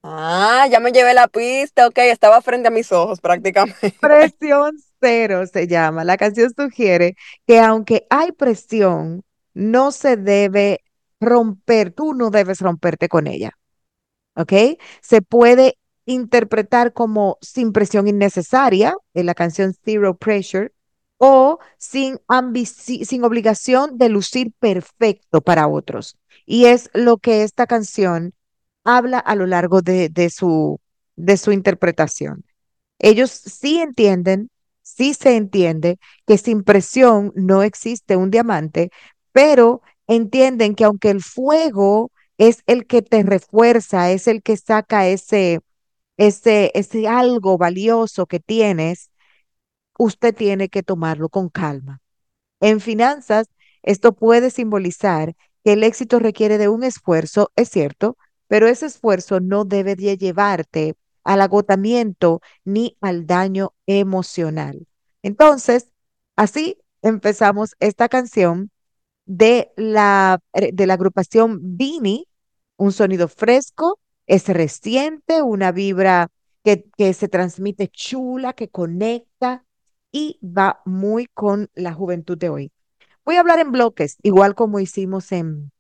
Ah, ya me llevé la pista, ok, estaba frente a mis ojos prácticamente. Presión cero se llama. La canción sugiere que aunque hay presión, no se debe romper, tú no debes romperte con ella, ¿ok? Se puede interpretar como sin presión innecesaria en la canción Zero Pressure o sin, ambici- sin obligación de lucir perfecto para otros. Y es lo que esta canción habla a lo largo de, de su, de su interpretación. Ellos sí entienden, sí se entiende que sin presión no existe un diamante, pero entienden que aunque el fuego es el que te refuerza, es el que saca ese, ese, ese algo valioso que tienes, usted tiene que tomarlo con calma. En finanzas, esto puede simbolizar que el éxito requiere de un esfuerzo, es cierto, pero ese esfuerzo no debe de llevarte al agotamiento ni al daño emocional. Entonces, así empezamos esta canción de la, eh, de la agrupación Beanie, un sonido fresco, es reciente, una vibra que, que se transmite chula, que conecta y va muy con la juventud de hoy. Voy a hablar en bloques, igual como hicimos en,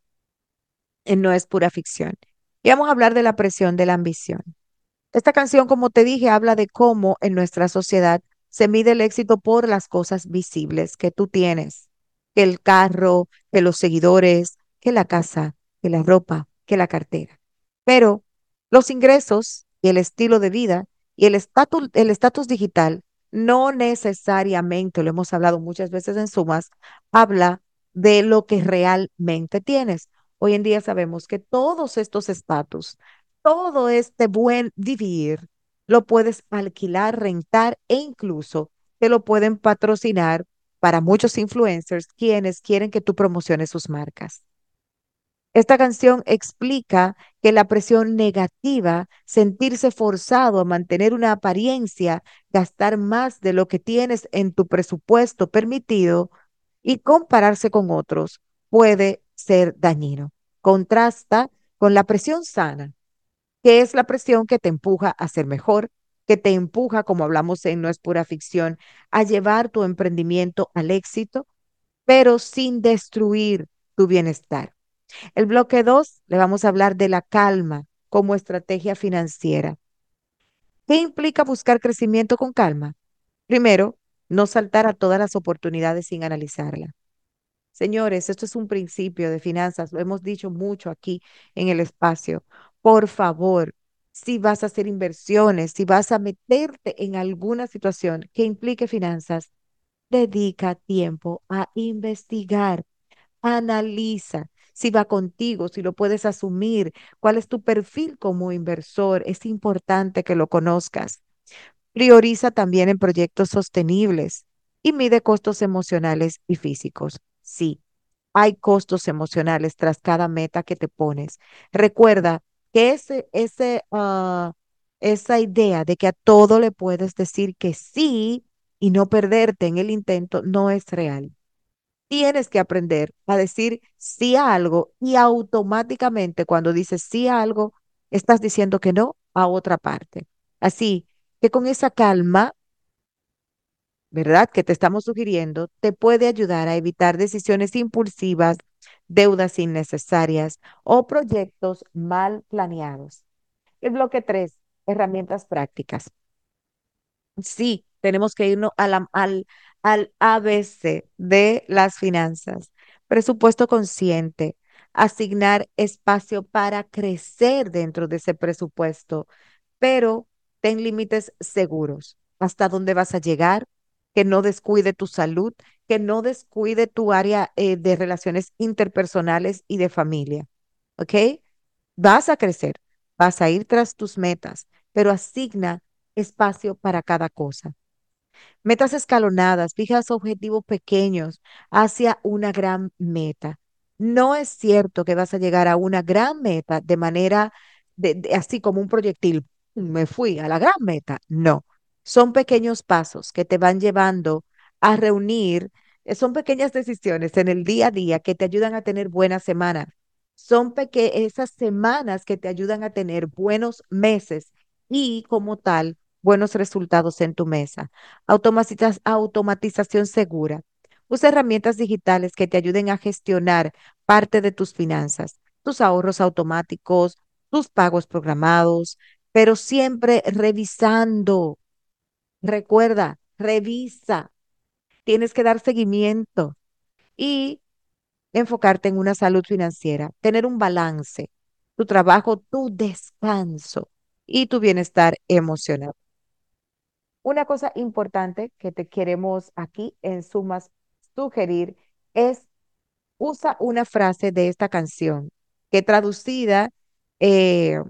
en No es pura ficción. Y vamos a hablar de la presión de la ambición. Esta canción, como te dije, habla de cómo en nuestra sociedad se mide el éxito por las cosas visibles que tú tienes, que el carro, que los seguidores, que la casa, que la ropa, que la cartera. Pero los ingresos y el estilo de vida y el estatus, el estatus digital no necesariamente, lo hemos hablado muchas veces en Sumas, habla de lo que realmente tienes. Hoy en día sabemos que todos estos estatus, todo este buen vivir lo puedes alquilar, rentar e incluso te lo pueden patrocinar para muchos influencers quienes quieren que tú promociones sus marcas. Esta canción explica que la presión negativa, sentirse forzado a mantener una apariencia, gastar más de lo que tienes en tu presupuesto permitido y compararse con otros puede ser dañino. Contrasta con la presión sana, que es la presión que te empuja a ser mejor, que te empuja, como hablamos en No es pura ficción, a llevar tu emprendimiento al éxito, pero sin destruir tu bienestar. El bloque dos le vamos a hablar de la calma como estrategia financiera. ¿Qué implica buscar crecimiento con calma? Primero, no saltar a todas las oportunidades sin analizarla. Señores, esto es un principio de finanzas, lo hemos dicho mucho aquí en el espacio. Por favor, si vas a hacer inversiones, si vas a meterte en alguna situación que implique finanzas, dedica tiempo a investigar, analiza si va contigo, si lo puedes asumir, cuál es tu perfil como inversor. Es importante que lo conozcas. Prioriza también en proyectos sostenibles y mide costos emocionales y físicos. Sí, hay costos emocionales tras cada meta que te pones. Recuerda que ese, ese, ah, esa idea de que a todo le puedes decir que sí y no perderte en el intento no es real. Tienes que aprender a decir sí a algo y automáticamente cuando dices sí a algo, estás diciendo que no a otra parte. Así que con esa calma, ¿verdad? Que te estamos sugiriendo, te puede ayudar a evitar decisiones impulsivas, deudas innecesarias o proyectos mal planeados. El bloque tres, herramientas prácticas. Sí, tenemos que irnos a la- al, al A B C de las finanzas. Presupuesto consciente, asignar espacio para crecer dentro de ese presupuesto, pero ten límites seguros. Hasta dónde vas a llegar, que no descuide tu salud, que no descuide tu área eh, de relaciones interpersonales y de familia. ¿Ok? Vas a crecer, vas a ir tras tus metas, pero asigna espacio para cada cosa. Metas escalonadas, fijas objetivos pequeños hacia una gran meta. No es cierto que vas a llegar a una gran meta de manera de, de- así como un proyectil. Me fui a la gran meta. No, son pequeños pasos que te van llevando a reunir, eh, son pequeñas decisiones en el día a día que te ayudan a tener buenas semanas, Son peque- esas semanas que te ayudan a tener buenos meses y como tal, buenos resultados en tu mesa. Automatiza- automatización segura. Usa herramientas digitales que te ayuden a gestionar parte de tus finanzas, tus ahorros automáticos, tus pagos programados, pero siempre revisando. Recuerda, revisa. Tienes que dar seguimiento y enfocarte en una salud financiera, tener un balance, tu trabajo, tu descanso y tu bienestar emocional. Una cosa importante que te queremos aquí en Sumas sugerir es usa una frase de esta canción que traducida, eh,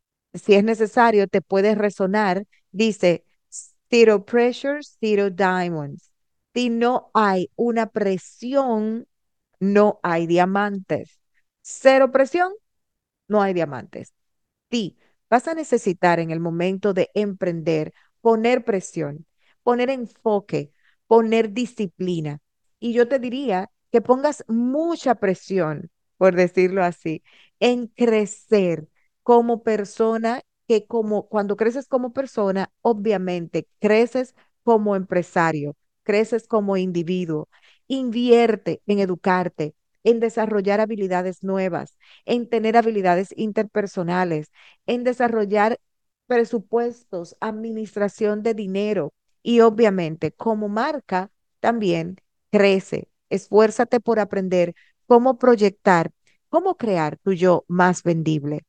si es necesario, te puede resonar. Dice, zero pressure, zero diamonds. Si no hay una presión, no hay diamantes. Cero presión, no hay diamantes. Sí, vas a necesitar en el momento de emprender poner presión, poner enfoque, poner disciplina. Y yo te diría que pongas mucha presión, por decirlo así, en crecer como persona, que como cuando creces como persona, obviamente creces como empresario, creces como individuo. Invierte en educarte, en desarrollar habilidades nuevas, en tener habilidades interpersonales, en desarrollar presupuestos, administración de dinero y obviamente como marca también crece. Esfuérzate por aprender cómo proyectar, cómo crear tu yo más vendible.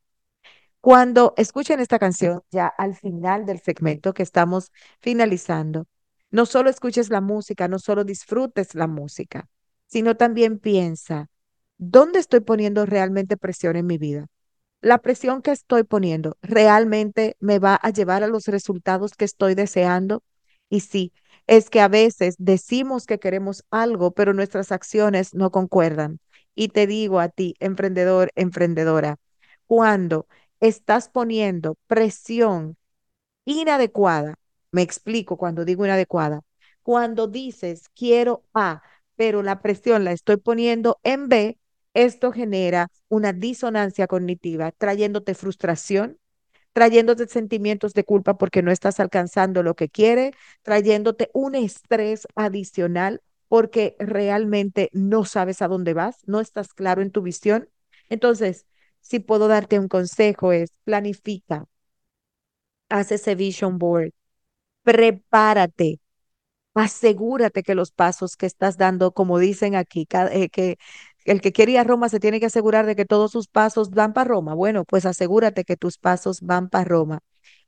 Cuando escuchen esta canción, ya al final del segmento que estamos finalizando, no solo escuches la música, no solo disfrutes la música, sino también piensa, ¿dónde estoy poniendo realmente presión en mi vida? La presión que estoy poniendo realmente me va a llevar a los resultados que estoy deseando. Y sí, es que a veces decimos que queremos algo, pero nuestras acciones no concuerdan. Y te digo a ti, emprendedor, emprendedora, cuando estás poniendo presión inadecuada, me explico cuando digo inadecuada, cuando dices quiero A, pero la presión la estoy poniendo en B, esto genera una disonancia cognitiva, trayéndote frustración, trayéndote sentimientos de culpa porque no estás alcanzando lo que quieres, trayéndote un estrés adicional porque realmente no sabes a dónde vas, no estás claro en tu visión. Entonces, si puedo darte un consejo es planifica, haz ese vision board, prepárate, asegúrate que los pasos que estás dando, como dicen aquí, ca- eh, que el que quiere ir a Roma se tiene que asegurar de que todos sus pasos van para Roma. Bueno, pues asegúrate que tus pasos van para Roma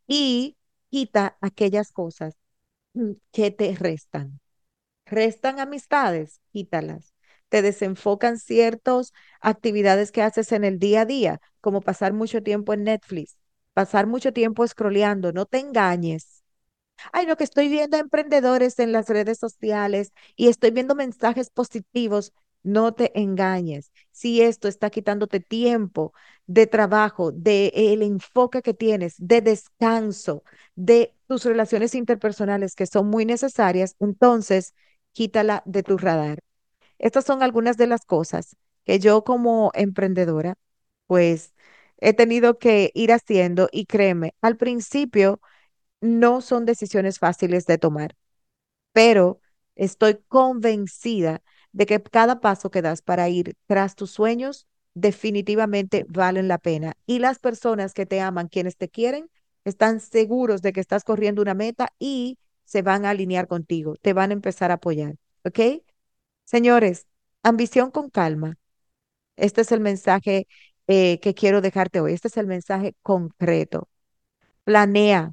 y quita aquellas cosas mm, que te restan. Restan amistades, quítalas. Te desenfocan ciertas actividades que haces en el día a día, como pasar mucho tiempo en Netflix, pasar mucho tiempo scrolleando. No te engañes. Ay, lo que estoy viendo a emprendedores en las redes sociales y estoy viendo mensajes positivos. No te engañes. Si esto está quitándote tiempo de trabajo, de el enfoque que tienes, de descanso, de tus relaciones interpersonales que son muy necesarias, entonces quítala de tu radar. Estas son algunas de las cosas que yo como emprendedora, pues he tenido que ir haciendo y créeme, al principio no son decisiones fáciles de tomar, pero estoy convencida de que cada paso que das para ir tras tus sueños definitivamente valen la pena. Y las personas que te aman, quienes te quieren, están seguros de que estás corriendo una meta y se van a alinear contigo, te van a empezar a apoyar, ¿ok? Señores, ambición con calma. Este es el mensaje eh, que quiero dejarte hoy. Este es el mensaje concreto. Planea,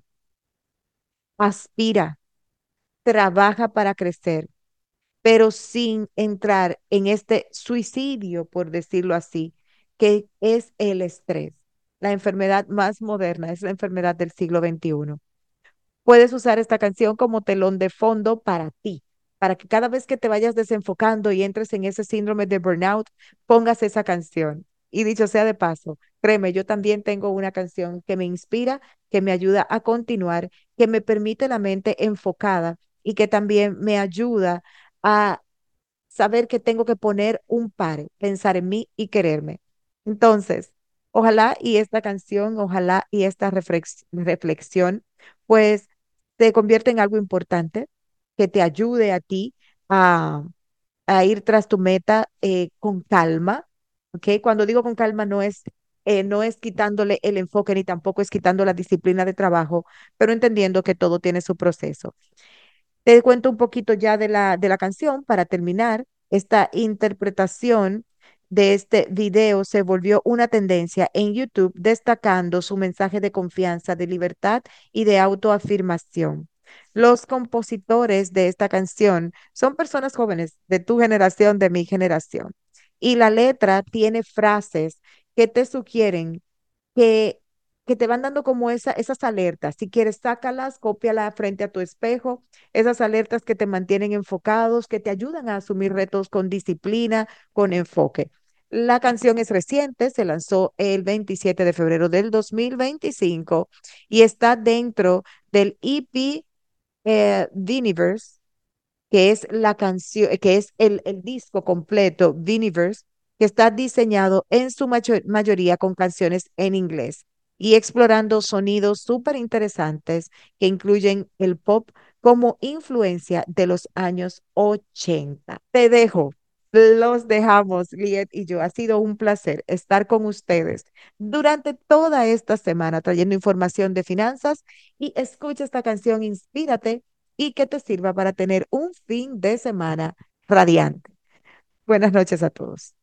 aspira, trabaja para crecer, pero sin entrar en este suicidio, por decirlo así, que es el estrés. La enfermedad más moderna es la enfermedad del siglo veintiuno. Puedes usar esta canción como telón de fondo para ti, para que cada vez que te vayas desenfocando y entres en ese síndrome de burnout, pongas esa canción. Y dicho sea de paso, créeme, yo también tengo una canción que me inspira, que me ayuda a continuar, que me permite la mente enfocada y que también me ayuda a saber que tengo que poner un pare, pensar en mí y quererme. Entonces, ojalá y esta canción, ojalá y esta reflex- reflexión, pues te convierta en algo importante que te ayude a ti a, a ir tras tu meta eh, con calma, ¿ok? Cuando digo con calma no es, eh, no es quitándole el enfoque ni tampoco es quitando la disciplina de trabajo, pero entendiendo que todo tiene su proceso. Te cuento un poquito ya de la, de la canción para terminar. Esta interpretación de este video se volvió una tendencia en YouTube, destacando su mensaje de confianza, de libertad y de autoafirmación. Los compositores de esta canción son personas jóvenes de tu generación, de mi generación. Y la letra tiene frases que te sugieren que, que te van dando como esa, esas alertas. Si quieres, sácalas, cópialas frente a tu espejo, esas alertas que te mantienen enfocados, que te ayudan a asumir retos con disciplina, con enfoque. La canción es reciente, se lanzó el veintisiete de febrero del dos mil veinticinco y está dentro del E P eh, Viniverse, que es la canción, que es el, el disco completo, Viniverse, que está diseñado en su macho- mayoría con canciones en inglés y explorando sonidos súper interesantes que incluyen el pop como influencia de los años ochenta. Te dejo. Los dejamos, Liet y yo. Ha sido un placer estar con ustedes durante toda esta semana trayendo información de finanzas y escucha esta canción, inspírate y que te sirva para tener un fin de semana radiante. Buenas noches a todos.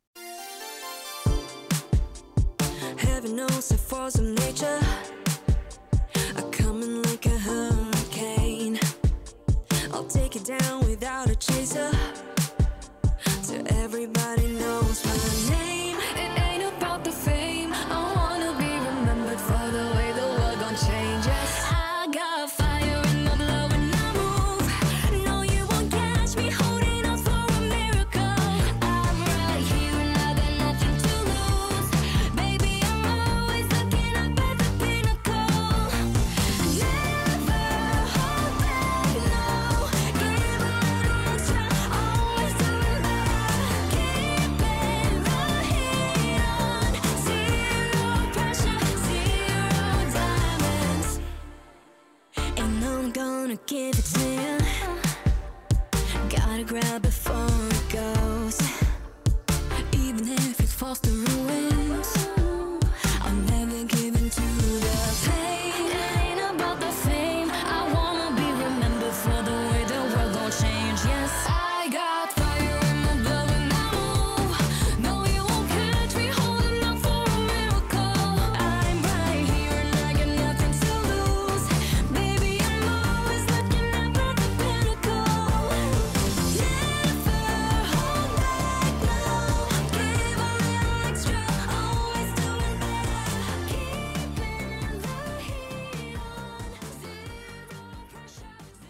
Heaven knows the force of nature are coming like a hurricane. I'll take it down without a chaser. So everybody knows my name. It ain't about the fame. I wanna be remembered for the way the world gon' change. Yes, I got fire in my blood when I move. No, you won't catch me holding out for a miracle. I'm right here and I got nothing to lose. Baby, I'm always looking up at the pinnacle. Never hold back, no. Give a little extra, always doing better. Keeping the heat on. Zero pressure, zero diamonds. And I'm gonna give it to you. Gotta grab before it goes. Even if it falls to ruins, I'll never give in to the pain. It ain't about the fame. I wanna be remembered for the way the world gon' change. Yes, I got fire in my blood when I move. No, you won't catch me holding out for a miracle. I'm right here and I got nothing to lose. Baby, I'm always looking up at the pinnacle. Never hold back, no. Give a little extra, always doing better. Keeping the heat on. Zero pressure.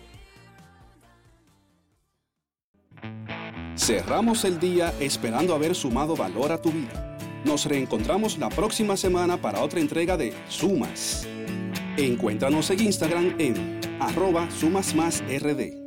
Cerramos el día esperando haber sumado valor a tu vida. Nos reencontramos la próxima semana para otra entrega de Sumas. Encuéntranos en Instagram en arroba sumasmásrd.